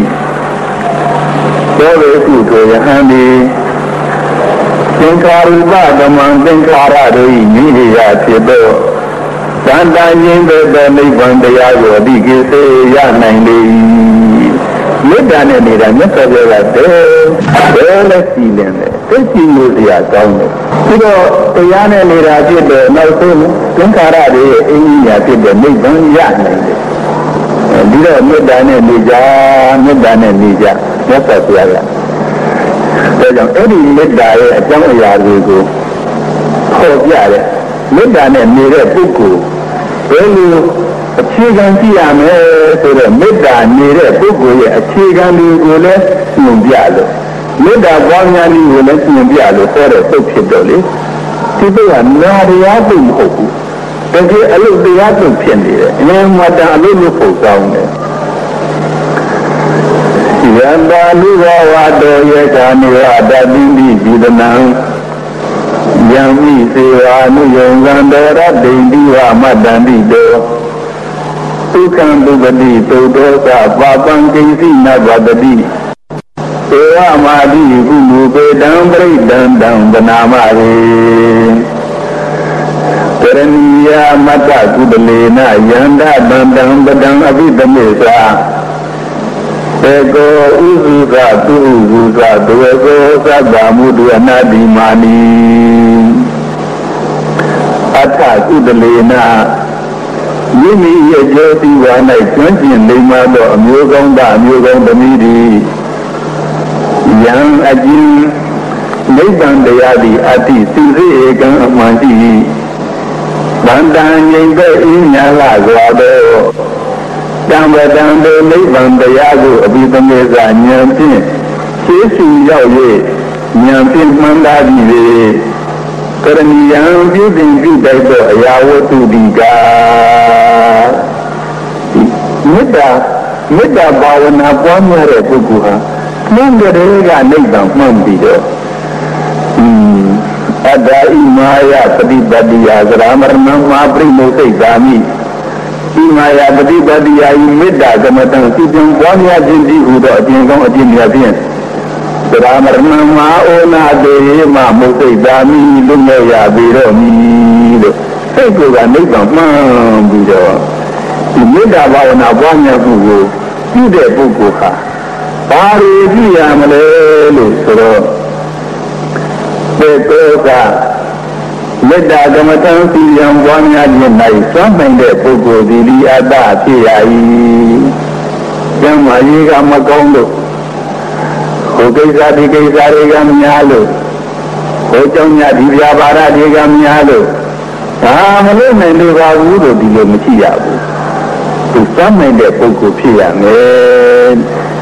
Very good to your handy. Binkaruba, the Mambinkara, Media, Tibo. Sandayin the Nivan, the Yago, Big Yan, Medan and Mr. There, let's see them. Let's see you down there. The Yana Nira did the Nelson, Pinkara, India did the Nivan Yan. Did Medan and Nija, that's what we are. Any midday at some yard will go. Oh, yeah, Medan and Mira Puku. A chicken Tiame, so the Medan Mira Puku, a chicken will let Mundialo. Meda Wanyani will let Mundialo for a soap dolly. People are not the apple hope. They get a little bit apple penny, and what a little folk down there. Yanda Luva Wado Yakani, Dabindi, the now. Yami Seva, Nuyanganda, Dindiwa, Madandi do. Who can do the deed to those Papan Kisi Navadadi? Seva Madi, who go down, break down, the Namari. Terania Mata Kudalena, Yanda, down, Abida Mesa. Ego Uzuza, Uzuza, Duego, Sabamudu, Anadi Mani Attack Udalena Yimi, a Joti, one night, 20 and Limado, Mugon, the Midi Young Ajin, Nagan the Yadi, Ati, Suzi, Egan, Manti Bandan, Yanga, in Yala, Guado. Down the Levan, the Yago, a bit of Mesa, Nyantin, Chasing Yawe, Nyantin Mandadi, currently young building you by the Yawo to the God. Meda Bawana, one year at Pukuha, Manga Rega, Levan, Mambido. Ada Imaya, Padibadi, Azramar, Mabri, Mose, Gami. Maya Badi Badi, I made that the Matan, keeping 1 year Jinji who got a Jinia. The Ramarama, Ona, De Mamote, Dami, Lumaya, Biromi, take you and make a man, Bido. You made that one of 1 year who you did Bukuha. Pari, Diamale, so. Meda Gamatan Silian Wanya Jenai, something that Pogo, the Ada, Tiai, Yamayiga Macondo, Hokesa de Kesarigamialo, Hotonia di Yabara de Gamialo. Hello, and they are Udo di Lomichiabu. To something that Pogo Pia, man.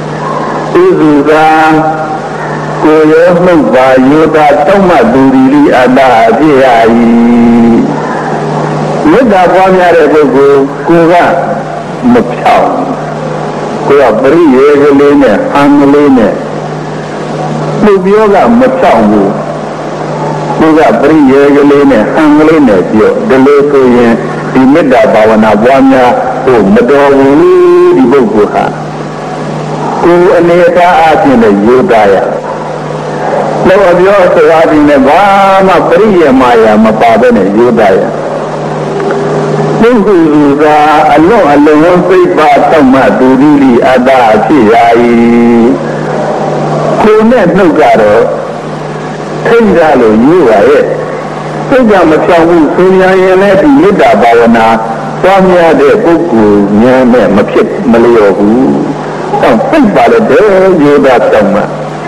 Uzuza. Koyo Yoda Toma Duri Ada Jai မေတ္တာပွားများတဲ့ပုဂ္ဂိုလ်ကိုကမဖြောင်းကိုကပရိယေကလေးနဲ့အံကလေးနဲ့လူပြောကမဖြောင်းဘူးကိုကပရိယေကလေးနဲ့အံကလေးနဲ့ပြောဒီလိုဆိုရင်ဒီမေတ္တာဘာဝနာပွားများကိုမတော်ဘူးဒီပုဂ္ဂိုလ်ဟာကိုယ်အနေအထားအချင်းနဲ့ယူသားရလောအပြောဆိုတာဒီနဲ့ဘာမှပရိယေမာယာမပါဘဲနဲ့ယူသားရပုဂ္ဂိုလ်ကအလုံးအလုံးစိတ်ပါတောက်မှသူဒီလီအတ္တဖြစ်ရ၏ကိုယ်နဲ့နှုတ်ကတော့ထိတ်ကြလို့ယူပါရဲ့စိတ်ကမဖြောင်းဘူးဆိုရင်လည်းဒီမေတ္တာဘာဝနာပွားများတဲ့ပုဂ္ဂိုလ်ဉာဏ်နဲ့မဖြစ်မလျော်ဘူးအဲစိတ်ပါတဲ့ယူသားတောက်မှ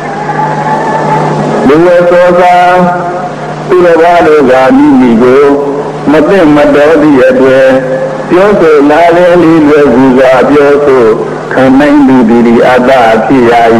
လူဝေသောသာသူတော်ဘာတို့ကမိမိကိုမသိမတော်သည့်အတွက်ပြောဆိုလာလေလေးလွယ်ကူစွာပြောဆိုခံနိုင်သူဒီအတ္တဖြစ်ရ၏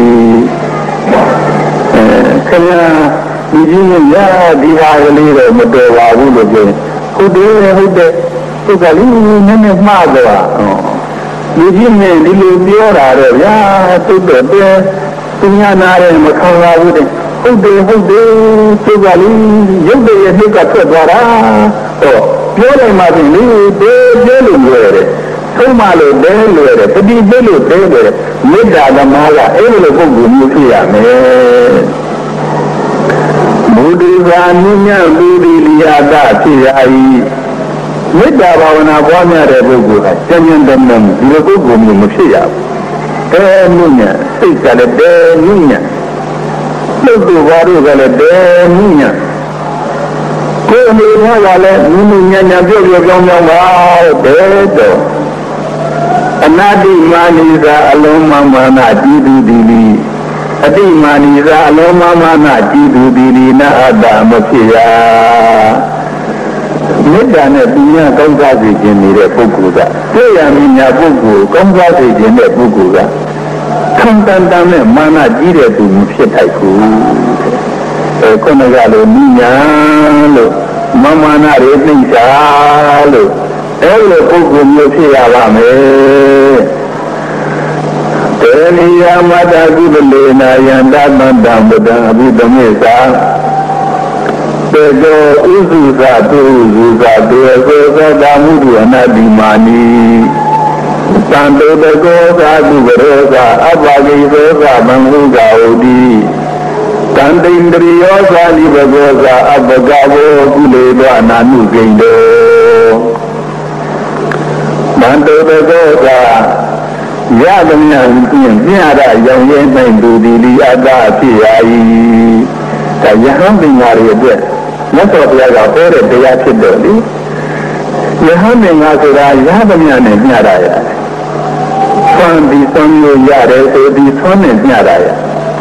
ခင်ဗျာဒီကြီးရဒီဟာကလေးတော့မတော်ပါဘူးလို့ပြောဟုတ်တယ်ဟုတ်တယ်သူကလေးနည်းနည်းမှားသွားဒီကြီးနဲ့ဒီလိုပြောတာတော့ဗျာသူတော့တဲ့သူညာနာတယ်မခံပါဘူးတဲ့ဟုတ်တယ်ဟုတ်တယ်သူကလေးရုပ်တည်းရဲ့နှိတ်ကထွက်သွားတာဟောပြောလိုက်မှပြင်လေပြောလို့လွယ်တယ်ဆုံးမလို့တဲလွယ်တယ်ပฏิပိလို့တဲလွယ်တယ်မေတ္တာသမားကအဲ့လိုပုဂ္ဂိုလ်မျိုးဖြစ်ရမယ်ဘုဒ္ဓဘာနိညာဘူရိလျာတဖြစ်ရ၏မေတ္တာဘာဝနာပွားများတဲ့ပုဂ္ဂိုလ်ကကျဉ်းကျဉ်းတမ်းတမ်းဒီလိုပုဂ္ဂိုလ်မျိုးမဖြစ်ရဘူးတဲနုညာစိတ်ကလည်းတဲနုညာပုဂ္ဂိုလ်ဘာတို့ကလည်းတဲနုညာကိုယ်အနေနဲ့ကလည်းနုနုညံ့ညံ့ပြောပြောကြောင်းကြောင်းပါတဲ့တော့အနာတိမာနိသာအလုံးမမာနကြည်သူဒီလီအတိမာနိသာအလုံးမမာနကြည်သူဒီလီနအတ္တမဖြစ်ရမေတ္တာနဲ့ပညာကောင်းစားစေခြင်းနေတဲ့ပုဂ္ဂိုလ်ကတွေ့ရမင်းညာပုဂ္ဂိုလ်ကောင်းစားစေခြင်းတဲ့ပုဂ္ဂိုလ်ကခံတန်တန်နဲ့မာနကြီးတဲ့သူမဖြစ်ထိုက်ဘူးခုနကလိုမိညာလို့မမာနတွေသိတာလို့အဲ့လိုပုဂ္ဂိုလ်မျိုးဖြစ်ရပါမယ်တေနိယမတ္တကုသလေနာယန္တတန္တံဗုဒ္ဓံအဘိဓမေသာတေတောဥစုသတုဥစုသတေသောသတ္တမုဒ္ဒအနတ္တိမာနိသံတေတကောသာတုကရောသာအပ္ပဂိသောသာမံဟုကာဝတိတန်တိန္ဒရိယောသာလိဘဂောသာအပ္ပကဝောကုလေသောအနာနုကိန္တောမန္တေတကောသာရသမျှဖြင့်ပြရရောင်ရဲနိုင်သူဒီလီအတ္တဖြစ်ရ၏ဒါယဟန်ပင်္ဂါတွေအတွက်မြတ်စွာဘုရားကဟောတဲ့တရားဖြစ်တယ်လေယဟန်ပင်္ဂါဆိုတာရသမျှနဲ့ပြရတယ်ဆွမ်းဒီဆွမ်းလို့ရတယ်ဆိုဒီဆွမ်းနဲ့ပြရတယ်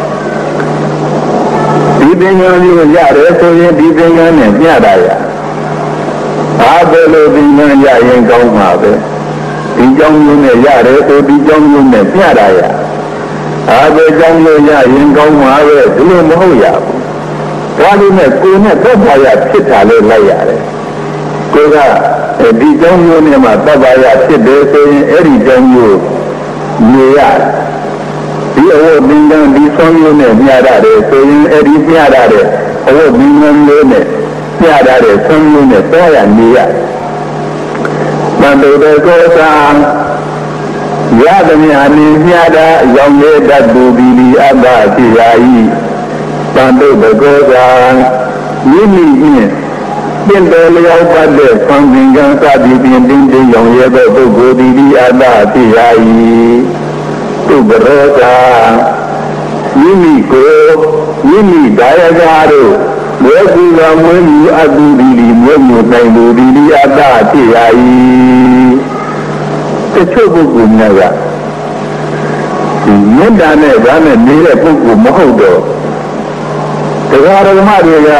ဒီပင်္ဂါမျိုးရတယ်ဆိုရင်ဒီပင်္ဂါနဲ့ပြရတယ်ဘာပဲလို့ပင်္ဂါရရင်ကောင်းမှာပဲဒီကြောင့်မျိုးနဲ့ရတယ်ဆိုဒီကြောင့်မျိုးနဲ့ပြတာရအားပဲကြောင့်မျိုးရရင်ကောင်းမှာပဲဒီလိုမဟုတ်ရဘူးဒါလေးနဲ့ကိုယ်နဲ့သက်သာရဖြစ်တာလေးလိုက်ရတယ်ကိုယ်ကဒီကြောင့်မျိုးနဲ့မှသက်သာရဖြစ်တယ်ဆိုရင်အဲ့ဒီကြောင့်မျိုးမြင်ရတယ်ဒီအဝတ်ပင်ကဒီဆွမ်းမျိုးနဲ့မြားရတယ်ဆိုရင်အဲ့ဒီမြားရတဲ့အဝတ်ပင်ကမျိုးနဲ့မြားရတဲ့ဆွမ်းမျိုးနဲ့သွားရနေရတယ်မန္တေတကောသာရသမျှနေမြတ်တာရောင်ရဲတတ်သူဒီလီအတ္တဖြစ်ရ၏မန္တေတကောသာမိမိဖြင့်ပြင်တော်လျောက်ပတ်တဲ့သံသင်္ကန်းစသည်ဖြင့်တင်းတင်းရောင်ရဲသောပုဂ္ဂိုလ်ဒီလီအတ္တဖြစ်ရ၏သူဘရောသာမိမိကိုမိမိဒါယကာတို့ဝေကူကမွေးမြူအတူဒီလီမွေးမြူနိုင်သူဒီလီအတ္တဖြစ်ရ၏တချို့ပုဂ္ဂိုလ်များကဒီမေတ္တာနဲ့ဒါနဲ့နေတဲ့ပုဂ္ဂိုလ်မဟုတ်တော့တရားဓမ္မတွေက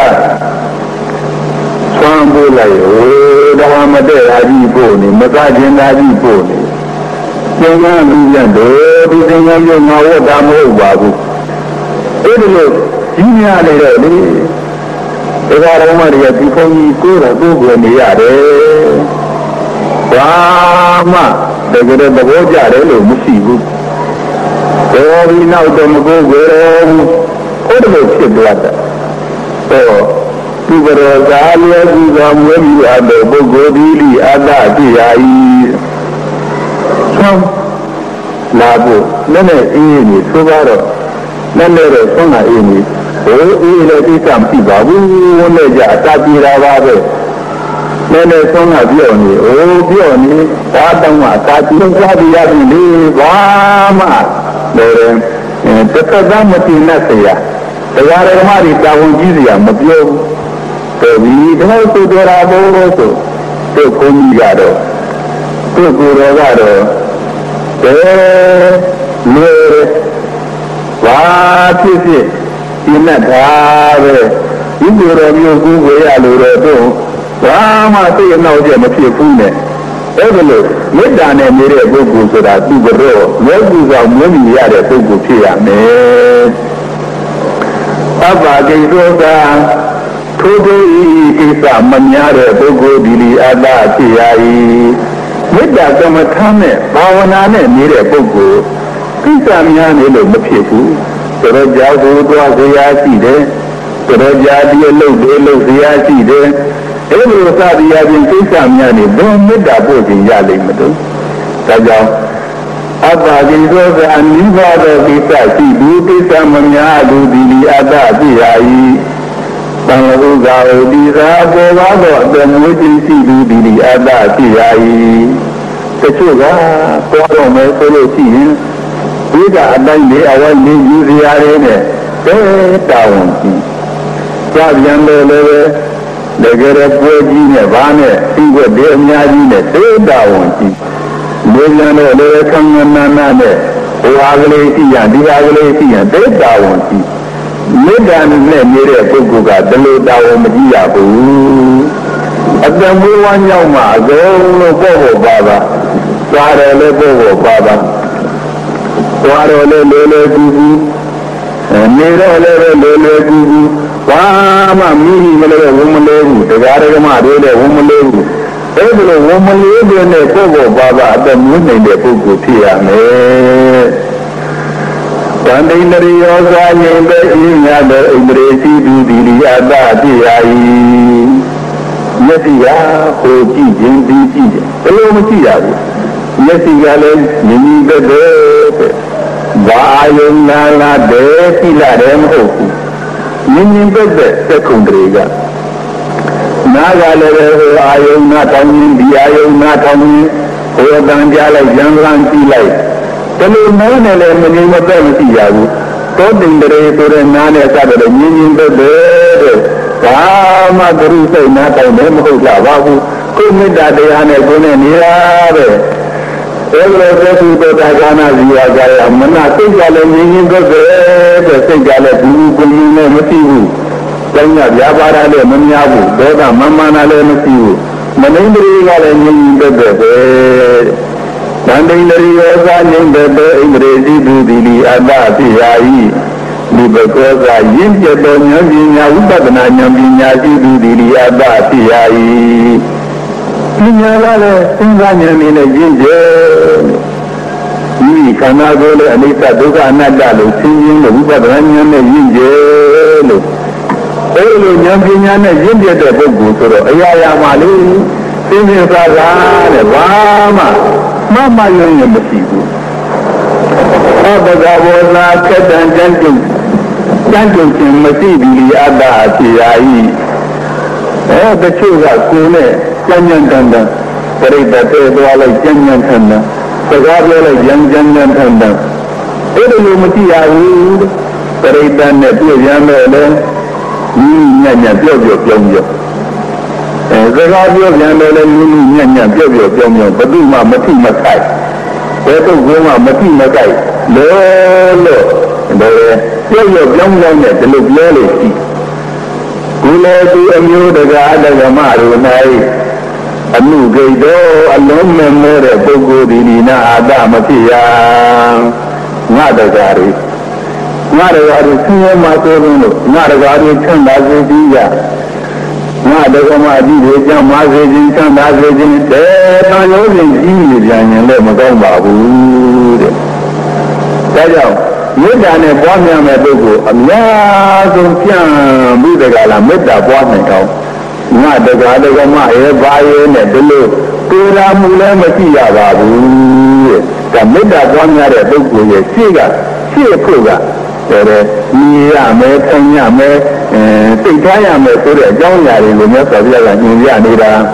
ဆွမ်းပို့လိုက်ဟိုဓမ္မမတည့်အကြီးပို့နေမကခြင်းသာကြီးပို့နေသင်္ကန်းလူရတော့ဒီသင်္ကန်းမျိုးငါဝတ်တာမဟုတ်ပါဘူးအဲ့ဒီလိုကြီးများနေတော့လေဒါကမှရဒီဖုန်းကြီးကိုယ်တော့ကိုယ်နေရတယ်ဘာမှတကယ်တော့သဘောကျတယ်လို့မရှိဘူးတော်ပြီနောက်တော့မကိုယ်ကိုယ်ဟုတ်တယ်ဖြစ်သွားတာတော့ဒီဘရောသာလျက်ဒီကမွေးပြီးအပ်တဲ့ပုဂ္ဂိုလ်ဒီလိအတ္တတိယာဤဆုံးလာဖို့နဲ့အေးနေဆိုတော့နဲ့တော့ဆုံးလာအေးနေဟိုအေးလည်းသိစမဖြစ်ပါဘူးနဲ့ကြအတတ်ကြတာပါပဲနဲ့ဆုံးလာပြောနေဟိုပြောနေဒါတောင်းမှသာကြည့်ကြပြရပြီလေဘာမှလည်းတစ်သက်သားမတင်နဲ့ဆရာတရားဓမ္မတွေတာဝန်ကြီးစရာမပြောဘူးတော်ပြီတော့သူတော်ရာဘိုးလို့ဆိုသူ့ဘုန်းကြီးကတော့သူ့ကိုယ်တော်ကတော့လွယ်ဘာဖြစ်ဖြစ်ဒီနဲ့ဒါပဲဒီကိုယ်တော်မျိုးကိုယ်ကိုရလို့တော့ဘာမှသိအနောက်ကျမဖြစ်ဘူးနဲ့အဲ့ဒါလို့မေတ္တာနဲ့နေတဲ့ပုဂ္ဂိုလ်ဆိုတာသူ့ကတော့ယောဂီဆောင်မြင်ရတဲ့ပုဂ္ဂိုလ်ဖြစ်ရမယ်အဘဂိသောသာထိုးထိုးဤကိစ္စမများတဲ့ပုဂ္ဂိုလ်ဒီလီအတ္တဖြစ်ရ၏မေတ္တာကမ္မထာနဲ့ဘာဝနာနဲ့နေတဲ့ပုဂ္ဂိုလ်ကိစ္စများနေလို့မဖြစ်ဘူးဆိုတော့ကြောက်ဖို့သွားစရာရှိတယ်ဆိုတော့ကြာဒီအလုပ်တွေလုပ်စရာရှိတယ်အဲ့လိုစသည်အပြင်ကိစ္စများနေဘယ်မေတ္တာပို့ခြင်းရလိမ့်မလို့ဒါကြောင့်အပ္ပါဒိသောကအနိဗ္ဗာန်သောကိစ္စရှိသူကိစ္စမများသူဒီလီအတ္တဖြစ်ရ၏သံဃာဥဇာဝတိသာပေါ်ပါသောအတ္တမျိုးချင်းရှိသူဒီလီအတ္တဖြစ်ရ၏တချို့ကပေါ်တော့မယ်ဆိုလို့ရှိရင်ဒီကအတိုင်းလေးအဝိုင်းလေးယူစရာတွေနဲ့တာဝန်ကြီးကြာပြန်လို့လည်းတကယ်တော့ပွဲကြီးနဲ့ဘာနဲ့ဒီကတည်းအများကြီးနဲ့တာဝန်ကြီးလူပြန်တော့လည်းခံငနာနာနဲ့ဟိုအားကလေးရှိရဒီအားကလေးရှိရတာဝန်ကြီးမေတ္တာနဲ့နေတဲ့ပုဂ္ဂိုလ်ကဒီလိုတာဝန်မကြည့်ရဘူးအတ္တမူဝါညောင်းမှာအကုန်လုံးပေါ့ပါပါသွားတယ်လည်းပေါ့ပါပါသွားတော့လည်းလေကူကူနေတော့လည်းလေကူကူဘာမှမိမလို့ဝမလေးဘူးတရားဓမ္မတွေလည်းဝမလေးဘူးအဲ့ဒီလိုဝမလေးတဲ့နဲ့ပေါ့ပါပါအတ္တမူနေတဲ့ပုဂ္ဂိုလ်ဖြစ်ရမယ်တန်တိန္ဒရိယောသာယိဘေဣညာတေဣန္ဒြေစီတုတိရိယတတိယဤမျက်စိကဟိုကြည့်ခြင်းဒီကြည့်တယ်ဘယ်လိုမကြည့်ရဘူးမျက်စိကလည်းမြင်မြင်ပဲဘာယုံနာလာတဲ့ကြည့်ရတယ်မဟုတ်ဘူးမြင်မြင်ပဲစက္ကုံတွေကနားကလည်းဟိုအာယုံနာတောင်းရင်ဒီအာယုံနာတောင်းရင်ဟိုအတန်ကြားလိုက်ကြံလန်းကြည့်လိုက်ဘယ်လိုနားနဲ့လည်းမငြိမ်မသက်မရှိရဘူးသောတိန္ဒရေဆိုတဲ့နားနဲ့စတယ်မြင်မြင်ပဲတဲ့ဘာမှဂရုစိတ်နားတောင်းတယ်မဟုတ်ကြပါဘူးကိုမေတ္တာတရားနဲ့ကိုယ်နဲ့နေရတဲ့အဲ့လိုသတိပဋ္ဌာကနာဇီဝကြရမနာစိတ်ကလည်းမြင်မြင်ပဲတဲ့စိတ်ကလည်းဘူးဘူးနဲ့မရှိဘူးကျောင်းရဗျာပါရလည်းမများဘူးဒေါသမမာနာလည်းမရှိဘူးမနိန္ဒရီကလည်းမြင်မြင်ပဲတန်တိန္ဒရီယောသာငြိမ့်တဲ့ဣန္ဒြေစီတုတိလိအတ္တဖြစ်ရ၏ဒီဘကောကရင်းပြတော်ဉာဏ်ပညာဝိပဿနာဉာဏ်ပညာရှိသူတိလိအတ္တဖြစ်ရ၏ပညာကလည်းစဉ်းစားဉာဏ်နဲ့ရင်းကျက်ဒီခန္ဓာကိုယ်လည်းအနိစ္စဒုက္ခအနတ္တလို့သိရင်းလို့ဝိပဿနာဉာဏ်နဲ့ရင်းကျက်လို့အဲ့လိုဉာဏ်ပညာနဲ့ရင်းကျက်တဲ့ပုဂ္ဂိုလ်ဆိုတော့အရာရာမှာလေသိမြင်စားတာတဲ့ဘာမှမယုံရင်မရှိဘူးအဘဂဝေနာခက်တန်ကြံ့ခြင်းမရှိဘူးအတ္တအဖြစ်ရာ၏တချို့ကကိုယ်နဲ့ကြံ့ကြံ့တန်တန်ပြိတ္တတဲ့သွားလိုက်ကြံ့ကြံ့ထန်ထန်စကားပြောလိုက်ကြံ့ထန်ထန်အဲ့ဒီလိုမကြည့်ရဘူးပြိတ္တနဲ့တွေ့ရမယ်လေညံ့ညံ့ပြောပြောစကားပြောပြန်တယ်လည်းညံ့ညံ့ပြောဘယ်သူမှမထိမခိုက်ဘယ်သူကမှမထိမခိုက်လို့ပြောပြောနဲ့ဒီလိုပြောလို့ရှိကုလေသူအမျိုးတကာဓမ္မတို့၌အမှုဂိတ်တော်အလုံးမဲ့မဲတဲ့ပုဂ္ဂိုလ်ဒီနာအာတမဖြစ်ရငါတကာတွေဆင်းရဲမှဆိုလို့ငါတကာတွေချမ်းသာစေပြီးရ de comadi de Jama Zin, Sanda Zin, there are using and Lemagomba. Medan and Bonia Medogo, a Yazon Pian, Budagala, Meta Bonica, not the Gadagama, Bayan and Below, Pura Mula Matia Babu, the Meta Bonia Dogo, Siga, Sia Puga, Mia, Metania, Tikaya, Mesura, Jonia, in the Mesa in Yanira.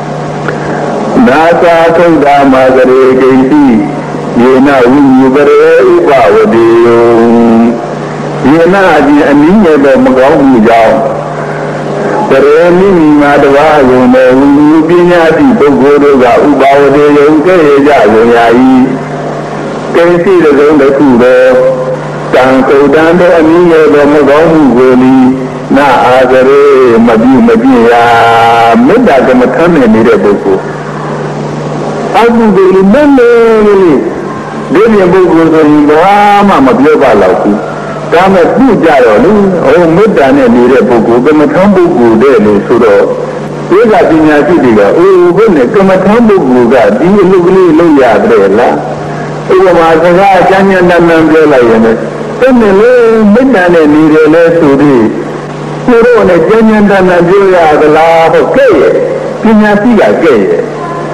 Nasa Toda Magare, Yena we very power deal. Yena the Amelia Magau Yao. The Remy Madava, you be at the Bogoda, Ubawa de Yai. Can see the zone the Kudo. Tanko Dando Amelia Magau Goli. Na Azare Madia, Medaga Matame Miraboko. I will remember. Devi Bogo in Brahma Magleva Lauku. Dama Pujayo, oh, Mudan and Mirabogo, Gamatambu, Dele, Sudo. Ega Pina Sidiga, oh, Gamatambu Guga, Dilugli Luya Drella. Over Mazaga, Janyan Nambrella in it. Then the Mudan and Mirele Sudi. Puro and Janyan Nambrella, the law of Gay, Pina Siga Gay.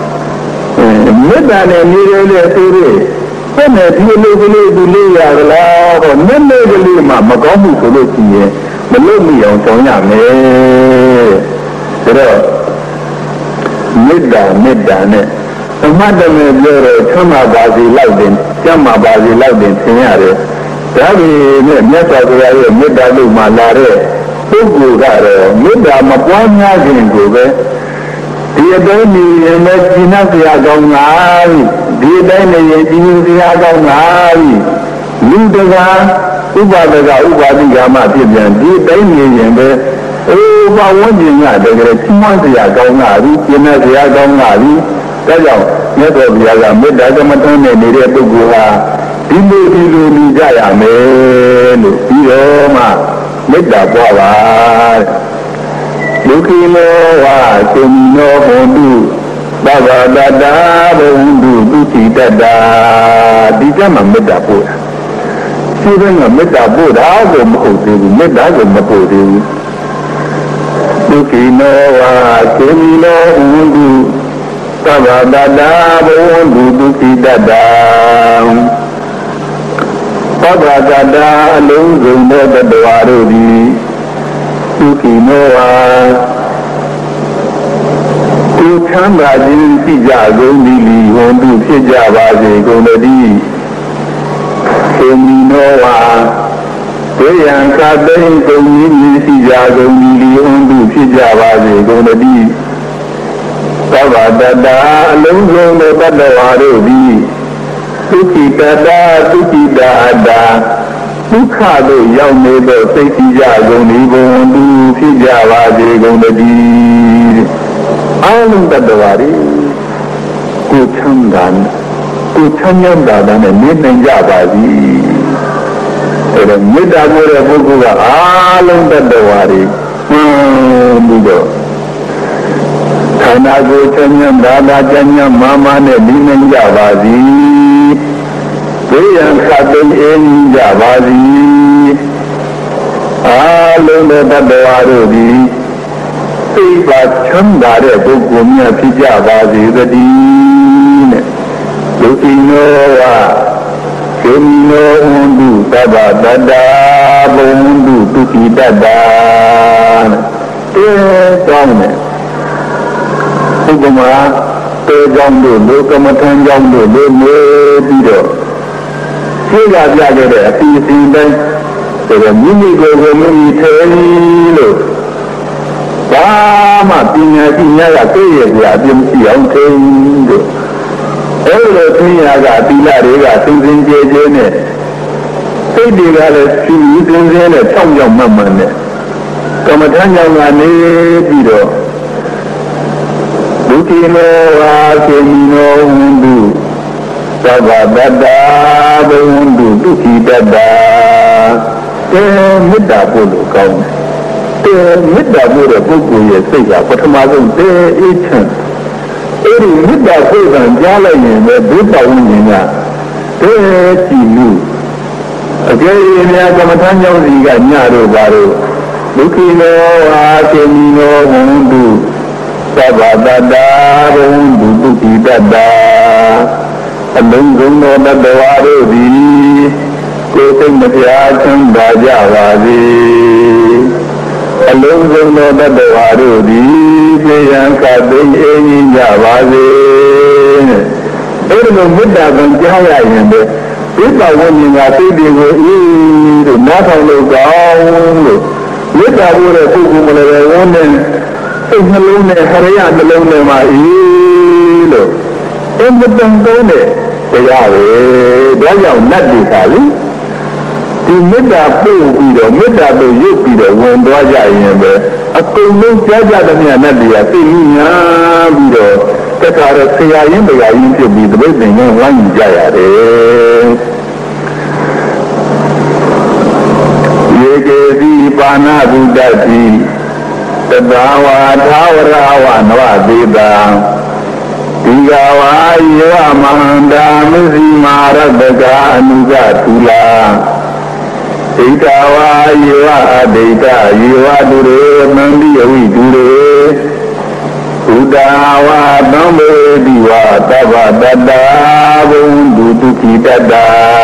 Mudan and Mirele Sudi. When a few little love or never Magamu Soloki, the lonely on Sonia May. Middan. The Madame Chama Bazi Loudin, Chama Bazi Loudin, Signare. Ravi Meta Midalu Malare, Ugu Gare, Mida Mapuana Zingo. Dear Benny, and let Ginasia go now. Dear Benny, Ginasia go now. Ludaga, Ubadaga, Yama, dear Benny, and oh, one year, the 2 months ago now, Ginasia go now. That's all. Never be a Medagamatone, Mireto Gua, Dilu Nijaya, Melo, Iroma, Medabava. Looking over, Tomino Hondu, Baba Dada, Hondu, Duki Dada, Dijama Medapo. Children of Medapo, I'll go Moko, Medago Moko. Looking over, Tomino Hondu, Baba Dada, Hondu, Duki Dada. Baba Dada, Lonzo, Moda Doarodi. Tukinoa Tukamba Pija Gondili, Hondu Pijavazi, Gondadi Tominoa Toyanka Ben Gondili, Pija Gondili, Hondu Pijavazi, Gondadi Tavadada, Lonzo, Badawari, Tuki Dada, Tuki Dada. Tukado young neighbor, safety Jagon, even do Pijava, Gondadi. Island Dadavari, Kuchangan, Kuchanyan Dadan, and Midnight Javazi. And a Midagora Buga, Island Dadavari. Bugo. Kanago Chanyan Dada Janya, Mama, and Midnight Javazi. Yang satu ini Javazi, alun Dadawaru di, tiap cendara bukunya si Javazi tadi, Lukinoa, Kemino undu Tabadada, undu Tuki Dada, tahu Hukumah, jam dulu, kemudian jam dulu, tidak. Sila biar sini dan mini mini terlalu, lama tinggal ya dia siang terlalu. Orang tinggal dia tinggal ni, tinggal sini canggung mana. Kemudian yang ni tidak. Bukino Kemino Hundu. Sabadada, Bundu, Duki Dada, Muda Pulu Kaun, မေတ္တာပို့တဲ့ပုဂ္ဂိုလ်ရဲ့စိတ်ကပထမဆုံးတည်းအေးချမ်းအဲ့ဒီမေတ္တာပို့ကံကြားလိုက်ရင်ပဲဒုပဝိညာဉ်ကတည်းကြည့်မှုအကျဉ်းရများကမ္မထမ်းကြောင့်စီကညတို့ပါတော့ဒုက္ခိနောအာသေမိနောဘုံတုသဗ္ဗတတ္တာဘုံတုဒုက္ခိတတ္တာအလုံးစုံသောတတ္တဝါတို့သည်ကိုယ်စိတ်မပြားချမ်းသာကြပါစေအလုံးစုံသောတတ္တဝါတို့သည်ပြေရန်ကသိအေးကြီးကြပါစေအဲ့ဒီလိုမေတ္တာကံကြားရရင်ပဲဒီပါဝိညာဉ်ကသိတယ်ကိုအေးလို့နားထောင်လို့ကောင်းလို့မေတ္တာပို့တဲ့ပုဂ္ဂိုလ်မလည်းဝန်းနဲ့စိတ်နှလုံးနဲ့ဟရိယနှလုံးနဲ့မှအေးလို့အင်မတန်သုံးတဲ့တရားပဲဒါကြောင့်နတ်တွေသာလေဒီမေတ္တာပို့ပြီးတော့မေတ္တာကိုရုပ်ပြီးတော့ဝင်သွားကြရင်ပဲအကုန်လုံးကြားကြတဲ့မြတ်နတ်တွေကသိမြင်ညာပြီးတော့တခါတော့ဆရာရင်းတရားရင်းဖြစ်ပြီးတပိတ်ပင်ကဝိုင်းကြရတယ်ယေကေတိပါဏဗုဒ္ဓတိတဘာဝသာဝရဝနဝသေတာဒီဃဝါယေဝမဟန္တာမစ္စည်းမာရတကအနုကထူလာဒိဋ္ဌဝါယေဝအဒိဋ္ဌယေဝတုရေမန္တိယဝိတုရေဘုဒ္ဓဝါသံမေတိဝါသဗ္ဗတတ္တာဘုံတုဒုက္ခိတတ္တာ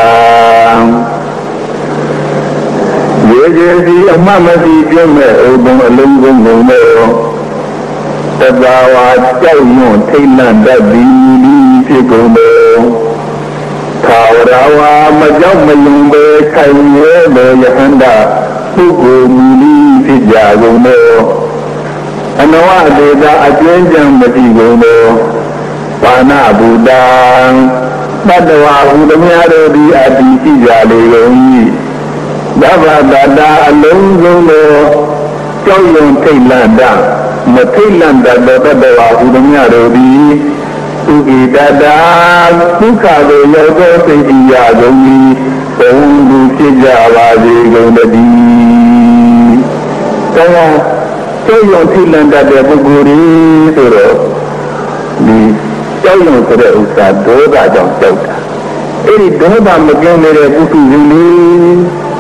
ရေကျေစီအမှတ်မသိပြည့်မဲ့ဥပုံအလုံးစုံကုန်သောတဘာဝကြောက်ရွံ့ထိတ်လန့်တတ်သည်ဖြစ်ကုန်သောသာဝရဝါမကြောက်မယုံပဲခိုင်ရဲသောယဟန္တာပုဂ္ဂိုလ်မူလီဖြစ်ကြကုန်သောအနဝဒေတာအကျဉ်းချမ်းမသိကုန်သောပါဏဗုဒ္ဓံတတ္တဝါဟုသမျှတို့သည်အတ္တိရှိကြလေကုန်၏သဗ္ဗတတ္တာအလုံးစုံသောကြောက်ရွံ့ထိတ်လန့်တာမထိတ်လန့်တတ်သောတတ္တဝါဟုသမျှတို့သည်ဒုက္ခိတတ္တာဒုက္ခကိုရောက်သောစိတ်ကြည်ကုန်၏ဘုံသူဖြစ်ကြပါစေကုန်တည်းတောင်းကြောက်ရွံ့ထိတ်လန့်တတ်တဲ့ပုဂ္ဂိုလ်ကြီးဆိုတော့ဒီကြောက်ရွံ့ဆိုတဲ့ဥစ္စာဒေါသကြောင့်ကြောက်တာအဲ့ဒီဒေါသမကင်းနေတဲ့ပုထုဇဉ်လေး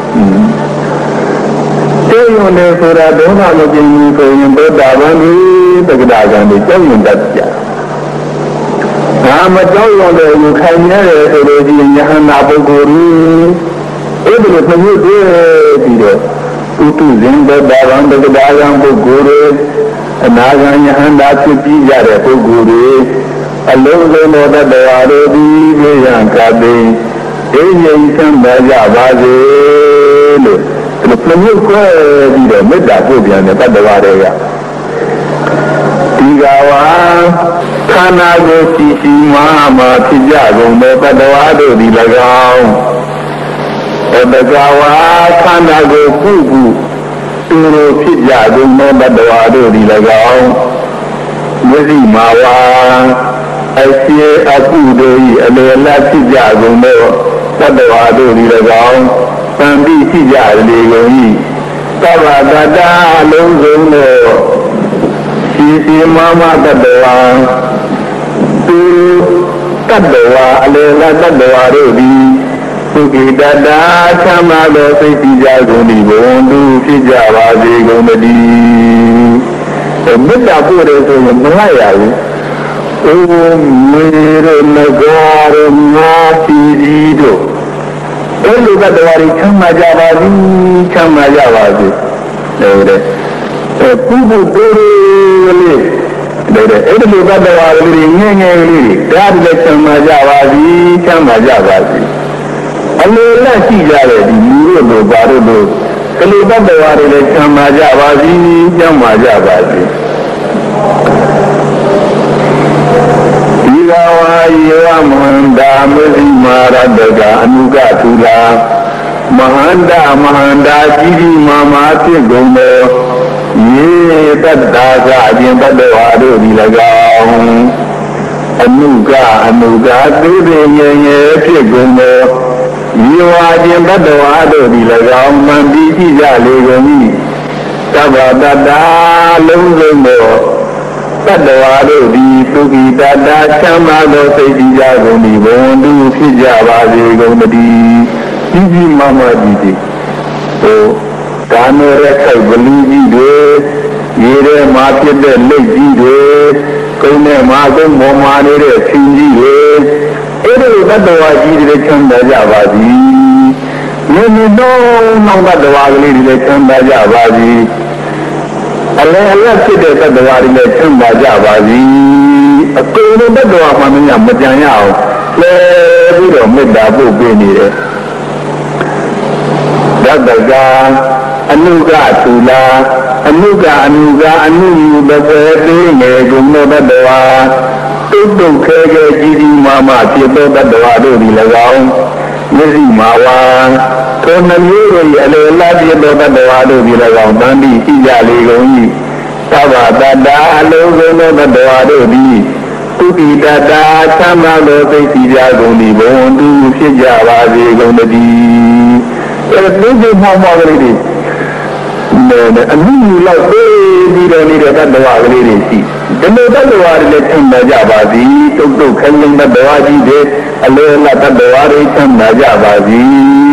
ကြောက်ရွံ့နေဆိုတာဒေါသမကင်းဘူးဆိုရင်ဘောဓဘာန်ဒီတက္ကရာကံတွေကြောက်ရွံ့တတ်ကြဒါမကြောက်ရွံ့တဲ့ကိုခိုင်ရတယ်ဆိုလို့ဒီယဟန္တာပုဂ္ဂိုလ်ကြီးအဲ့ဒီလိုပြုတွေ့ပြီးတော့ပုထုဇဉ်ဘောဓဘာန်တက္ကရာကံပုဂ္ဂိုလ်တွေအနာဂံယဟန္တာဖြစ်ပြီးကြတဲ့ပုဂ္ဂိုလ်တွေအလုံးစုံသောတတ္တဝါတို့သည်ပြေရန်ကသိအေးငြိမ်ချမ်းသာကြပါစေလို့ဒီလိုပြုခွဲပြီးတော့မေတ္တာပို့ပြန်တဲ့တတ္တဝါတွေကဒီကဝါခန္ဓာကိုယ်ရှိရှိမှဖြစ်ကြကုန်သောတတ္တဝါတို့သည်၎င်းတက္ကဝါခန္ဓာကိုယ်ပုဂ္ဂိုလ်သူတို့ဖြစ်ကြကုန်သောတတ္တဝါတို့သည်၎င်းမျက်စိမှာဝါအရှိအကုတို့၏အလေလတ်ဖြစ်ကြကုန်သောတတ္တဝါတို့သည်၎င်းသံတိရှိကြလေကုန်၏သဗ္ဗတတ္တာအလုံးစုံသောရှိရှိမမတတ္တဝါသူတတ္တဝါအလေလတ်တတ္တဝါတို့သည်သုခိတတ္တာချမ်းသာသောစိတ်ကြည်ကြကုန်၏ဘုံသူဖြစ်ကြပါစေကုန်တည်းမေတ္တာပို့တယ်ဆိုရင်မလိုက်ရဘူးအိုမေရမဂါရမတိဒီတို့အဲ့လိုကတော်ရီချမ်းသာကြပါသည်ချမ်းသာကြပါစေဟုတ်တယ်ပုဂ္ဂိုလ်တို့လေးဟုတ်တယ်အဲ့လိုကတော်ရီငယ်ငယ်လေးဒါတည်းချမ်းသာကြပါသည်ချမ်းသာကြပါစေအလိုလက်ရှိကြတဲ့ဒီလူတို့လိုပါတို့လိုကလေးတတ္တဝါတွေလည်းချမ်းသာကြပါသည်ချမ်းသာကြပါစေဒီကဝါယေဝမဟန္တာမစ္စည်းမာရတကအနုကထူလာမဟန္တာကြီးကြီးမာမာဖြစ်ကုန်သောယေတတ္တာကအပြင်တတ္တဝါတို့သည်၎င်းအနုကသေးသေးငယ်ငယ်ဖြစ်ကုန်သောယေဝအပြင်တတ္တဝါတို့သည်၎င်းမှန်ပြီးရှိကြလေကုန်၏သဗ္ဗတတ္တာလုံးစုံသောတတ္တဝါတို့သည်သုခိတတ္တာချမ်းသာသောစိတ်ကြည်ကြကုန်၏ဘဝန္တုဖြစ်ကြပါစေကုန်တည်းကြီးကြီးမားမားကြီးကြီးဟိုဒါနရခိုက်ဘလူကြီးတွေရေထဲမှာဖြစ်တဲ့လက်ကြီးတွေကုန်းထဲမှာကုန်းပေါ်မှာနေတဲ့ဆင်းကြီးတွေအဲ့ဒီတတ္တဝါကြီးတွေချမ်းသာကြပါစေမြေမြေတော့နောက်တတ္တဝါကလေးတွေချမ်းသာကြပါစေအလယ်အလတ်ဖြစ်တဲ့တတ္တဝါတွေလည်းချမ်းသာကြပါစေအကုန်လုံးတတ္တဝါမှမမကြံရအောင်လဲပြီးတော့မေတ္တာပို့ပေးနေတယ်တတ္တကအနုကသုလာအနုကအနုကအနုယူတပည့်သေးငယ်ကုဏတတ္တဝါတုတ်တုတ်ခဲခဲကြီးကြီးမားမားဖြစ်သောတတ္တဝါတို့သည်၎င်းမျက်စိမာဝါထိုနှမျိုးတို့၏အလယ်အလတ်ဖြစ်သောတတ္တဝါတို့သည်၎င်းတန်ပြီးရှိကြလေကုန်၏သဗ္ဗတတ္တာအလုံးစုံသောတတ္တဝါတို့သည်သုတိတတ္တာသံဃာသောသိသိကြကုန်၏ဘဝန္တုဖြစ်ကြပါစေကုန်တည်းအဲ့ဒီသိမှမောကလေးတွေအမှုလောက်ပြီးတော့နေတဲ့တတ္တဝါကလေးတွေရှိဒီလိုတတ္တဝါတွေလည်းချမ်းသာကြပါစေတုတ်တုတ်ခိုင်းတဲ့တတ္တဝါကြီးတွေအလိုအလတ်တတ္တဝါတွေချမ်းသာကြပါစေ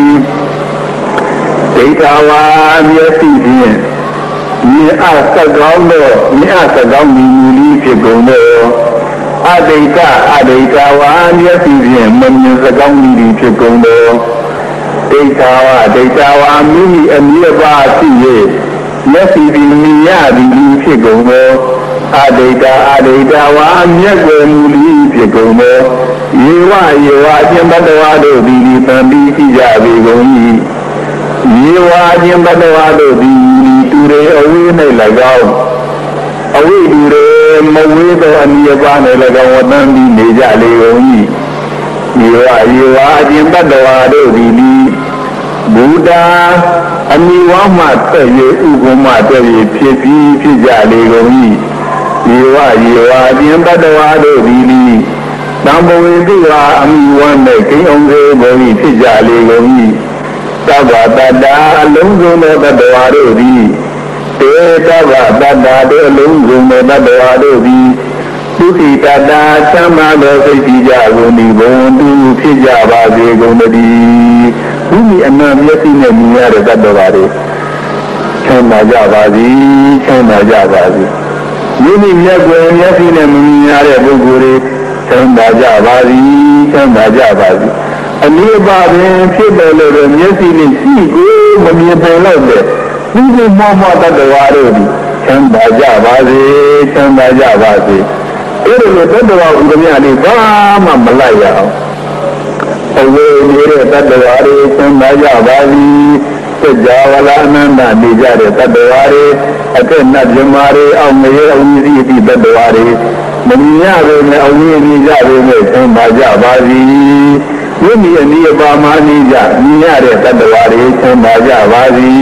ဒိဋ္ဌဝါမျက်စိဖြင့်မြင်အစကောင်းသောမြင်အစကောင်းမြင်လီဖြစ်ကုန်သောအဒိဋ္ဌဝါမျက်စိဖြင့်မမြင်စကောင်းမြင်လီဖြစ်ကုန်သောဒိဋ္ဌဝါမိမိအမြဲပါရှိ၍မျက်စိဖြင့်မြင်ရသည်ဖြစ်ကုန်သောအဒိဋ္ဌဝါမျက်ွယ်မူလီဖြစ်ကုန်သောယေဝအချင်းဘတ္တဝါတို့သည်သံပြီးရှိကြပေကုန်၏ယေဝအချင်းဘတ္တဝါတို့သည်တူရေအဝေး၌၎င်းအဝိတူရေမဝေးသောအမြဲပါ၌၎င်းဝတ္တံပြီးနေကြလေကုန်၏ယေဝအချင်းဘတ္တဝါတို့သည်ဘုဒ္ဓအမိဝါမှတက်၍ဥပမာတက်၍ဖြစ်ပြီးဖြစ်ကြလေကုန်၏ယေဝအချင်းဘတ္တဝါတို့သည်သံဘဝေတိဝါအမိဝါ၌ကိဉ္အောင်စေဘော၏ဖြစ်ကြလေကုန်၏သဗ္ဗတတ္တာအလုံးစုံသောတတ္တဝါတို့သည်တေသဗ္ဗတတ္တာတို့အလုံးစုံသောတတ္တဝါတို့သည်သုခိတတ္တာချမ်းသာသောစိတ်ကြည်ကြကုန်၏ဘဝန္တုဖြစ်ကြပါစေကုန်တည်းဘုရားအနန္တမျက်စိနဲ့မြင်ရတဲ့တတ္တဝါတွေချမ်းသာကြပါစေချမ်းသာကြပါစေမိမိမျက်ွယ်မျက်စိနဲ့မမြင်ရတဲ့ပုဂ္ဂိုလ်တွေချမ်းသာကြပါစေချမ်းသာကြပါစေအနည်းပါပင်ဖြစ်တယ်လို့မျက်စိနဲ့ရှိကိုမမြင်ပေါ်လို့တဲ့ဒီလိုမှတတ္တဝါတို့ဒီချမ်းသာကြပါစေချမ်းသာကြပါစေအဲ့ဒီလိုတတ္တဝါဥဒ္ဓမြလေးဘာမှမလိုက်ရအောင်အဝေးနေတဲ့တတ္တဝါတွေချမ်းသာကြပါစေစัจ java လာအနန္တနေကြတဲ့တတ္တဝါတွေအထက်နတ်မြမာတွေအောင်မရေအဝိဇ္ဇိတိတတ္တဝါတွေမမြင်ရပေမဲ့အဝိဇ္ဇိကြပေမဲ့ချမ်းသာကြပါစေမိမိအနည်းပါမနည်းကြမြင်ရတဲ့တတ္တဝါတွေချမ်းသာကြပါစေ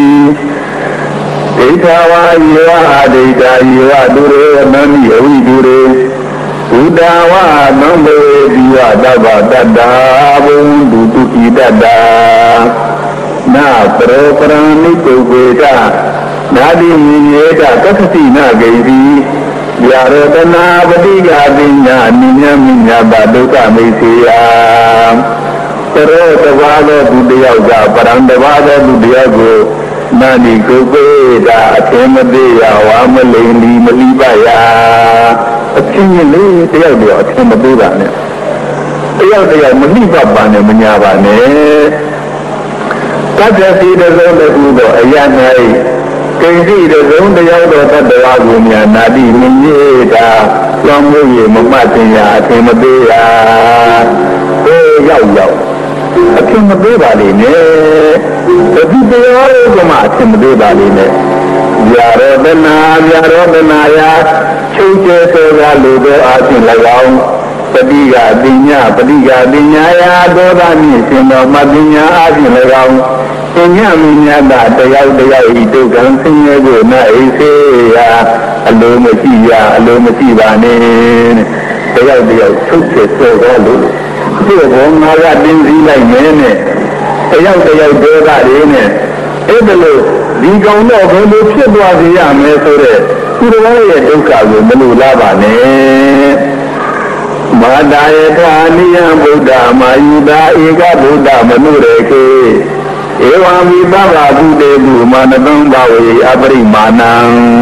ဒိဋ္ဌဝါယေဝအဒိဋ္ဌယေဝသူရေနန္ဒီအဝိသူရေဘုဒ္ဓဝါနံဘေဒီဝသဗ္ဗတတ္တာဘုံတုတုဣတတ္တာနာပရောပရဏိတုဝေဒနာတိမြင်ရတသက္ကတိနာဂိတိယာရတနာပတိကာပညာနိညာမိညာပဒုက္ခမိစေယပရောတဘာသောသူတယောက်ကပရံတဘာသောသူတယောက်ကိုနာတိကိုပေတာအထင်မသေးရဝါမလိန်လီမလီပယာအချင်းချင်းလေးတယောက်တယောက်အထင်မသေးပါနဲ့တယောက်တယောက်မလိပပါနဲ့မညာပါနဲ့တတ္တစီတသောတခုသောအယ၌ကိဉ္စီတစုံတယောက်သောတတ္တဝါကိုမြာနာတိမြင်ရတာလွန်မှု၍မမှတ်တင်ရာအထင်မသေးရာကိုရောက်အထင်မသေးပါလိမ့်နဲ့ဒီတရားကိုမှအထင်မသေးပါလိမ့်နဲ့ယာရောတနာယာချုပ်ကျဲသောလူတို့အားဖြင့်၎င်းပတိကပညာယာဒေါသနှင့်ရှင်တော်မပညာအားဖြင့်၎င်းပညာမညာတာတယောက်ဤဒုက္ခံဆင်းရဲကိုနာဣစေယအလိုမရှိပါနဲ့တယောက်ချုပ်ကျဲသောလူဒီဘောငါကတင်းစည်းလိုက်နေနဲ့တယောက်ဒေါသတွေနဲ့အဲ့ဒါလို့ဒီကောင်တော့ဘယ်လိုဖြစ်သွားစေရမလဲဆိုတဲ့သူတော်ရဲ့ဒုက္ခကိုမလိုလားပါနဲ့မာတာယထာနိယဗုဒ္ဓမာယုတာဧကဗုဒ္ဓမနုရေခေဧဝံဝိပဗ္ဗဗုတေတုမာနတံဘဝေအပရိမာဏံ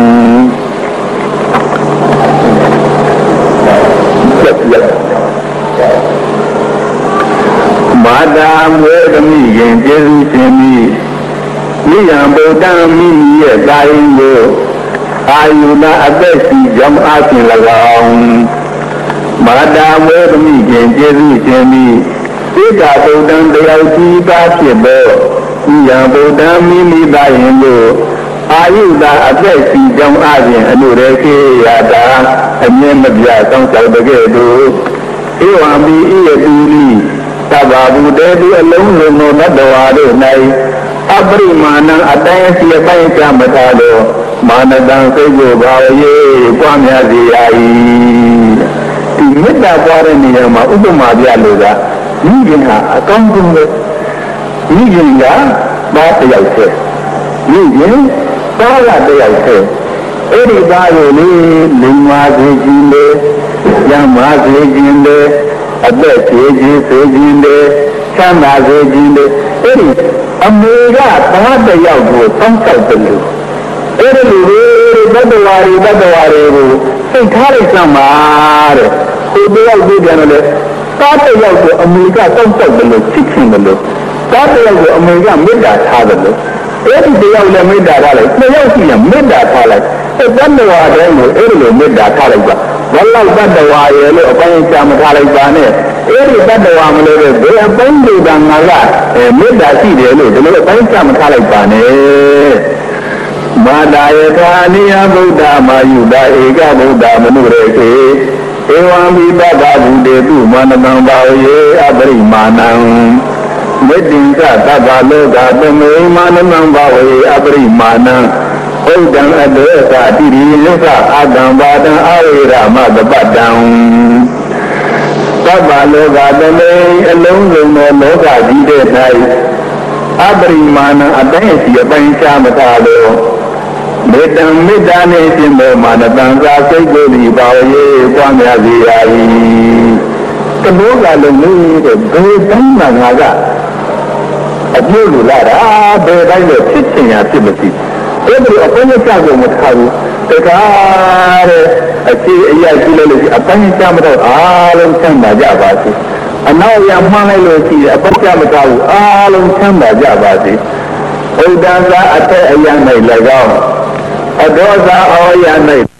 မာတာဝေဒမိယင်ကျေစုရှင်မိနိယံဗုဒ္ဓံမိရဲ့ကာယကိုအာယုနာအသက်ရှိကြောင်းအားဖြင့်၎င်းမာတာဝေဒမိယင်ကျေစုရှင်မိဧကဗုဒ္ဓံတရားကြီးပါဖြစ်သောနိယံဗုဒ္ဓံမိသားရင်ကိုအာယုနာအသက်ရှိကြောင်းအားဖြင့်အနုရေခေယတာအမြင့်မပြတ်သောကြောင့်တကယ်တို့ဧဝံမိဤယတိလိသဗ္ဗဗုတေတုအလုံးစုံသောတတ္တဝါတို့၌အပရိမာဏအတိုင်းအစီအပိုင်းကြမထားလို့မာနတံစိတ်ကိုဘာဝေပွားများစေရ၏ဒီမေတ္တာပွားတဲ့နေရာမှာဥပမာပြလို့ကမိခင်ဟာအကောင်းဆုံးပဲမိခင်ကသားတစ်ယောက်တည်းမိခင်သားကတစ်ယောက်တည်းအဲ့ဒီသားကိုလေလိမ္မာစေခြင်းလေရမ်းမာစေခြင်းလေအသက်ဖြည့်ခြင်းဆိုခြင်းလေချမ်းသာစေခြင်းလေအဲ့ဒီအမေကသားတစ်ယောက်ကိုတောင်းဆောက်တယ်လို့အဲ့ဒီလူတွေတတ္တဝါတွေကိုစိတ်ထားလိုက်စမ်းပါတဲ့ဒီတယောက်ဒီပြန်လို့သားတစ်ယောက်ကိုအမေကတောင်းဆောက်တယ်လို့ချစ်ခင်တယ်လို့သားတစ်ယောက်ကိုအမေကမေတ္တာထားတယ်လို့အဲ့ဒီတယောက်လည်းမေတ္တာထားလိုက်နှစ်ယောက်ရှိရင်မေတ္တာထားလိုက်အဲ့တတ္တဝါတွေကိုအဲ့ဒီလိုမေတ္တာထားလိုက်ပါဘလောက်တတ္တဝါရဲ့လို့အပိုင်းချမထားလိုက်ပါနဲ့အဲ့ဒီတတ္တဝါမလို့တဲ့ဘယ်အပိုင်းတွေကငါကမေတ္တာရှိတယ်လို့ဒီလိုအပိုင်းချမထားလိုက်ပါနဲ့မာတာယထာနိယဗုဒ္ဓမာယုတာဧကဗုဒ္ဓမနုရေခေဧဝံဝိပဗ္ဗဗုတေတုမာနတံဘဝေအပရိမာဏံမေတ္တိကသဗ္ဗလောကသမေမာနတံဘဝေအပရိမာဏံဘုဒ္ဓံအတေသတိရိယသအာတံဘာတံအဝေရမသပ္ပတံသဗ္ဗလောကသမေအလုံးစုံသောလောကကြီးတဲ့၌အပရိမာဏအတိုင်းစီအပိုင်းခြားမထားလို့မေတ္တမေတ္တာနဲ့ရှင်မေမာနတံသာစိတ်ကိုဒီပါဝေပွားများစေရ၏တဘောကလည်းနေတဲ့ဘယ်တိုင်းမှာငါကအပြည့်လူလာတာဘယ်တိုင်းလဲဖြစ်ချင်ရဖြစ်မသိအဲ့ဒီအပိုင်းခြားကိုမထားဘူးတကားတဲ့အခြေအရာရှိလို့အပိုင်းခြားမတော့အားလုံးဆန်းပါကြပါစေအနောက်ရမှန်းလိုက်လို့ရှိရင်အပိုင်းခြားမထားဘူးအားလုံးဆန်းပါကြပါစေဥဒ္ဒသာအထက်အရာ၌၎င်းအဒေါသအောရ၌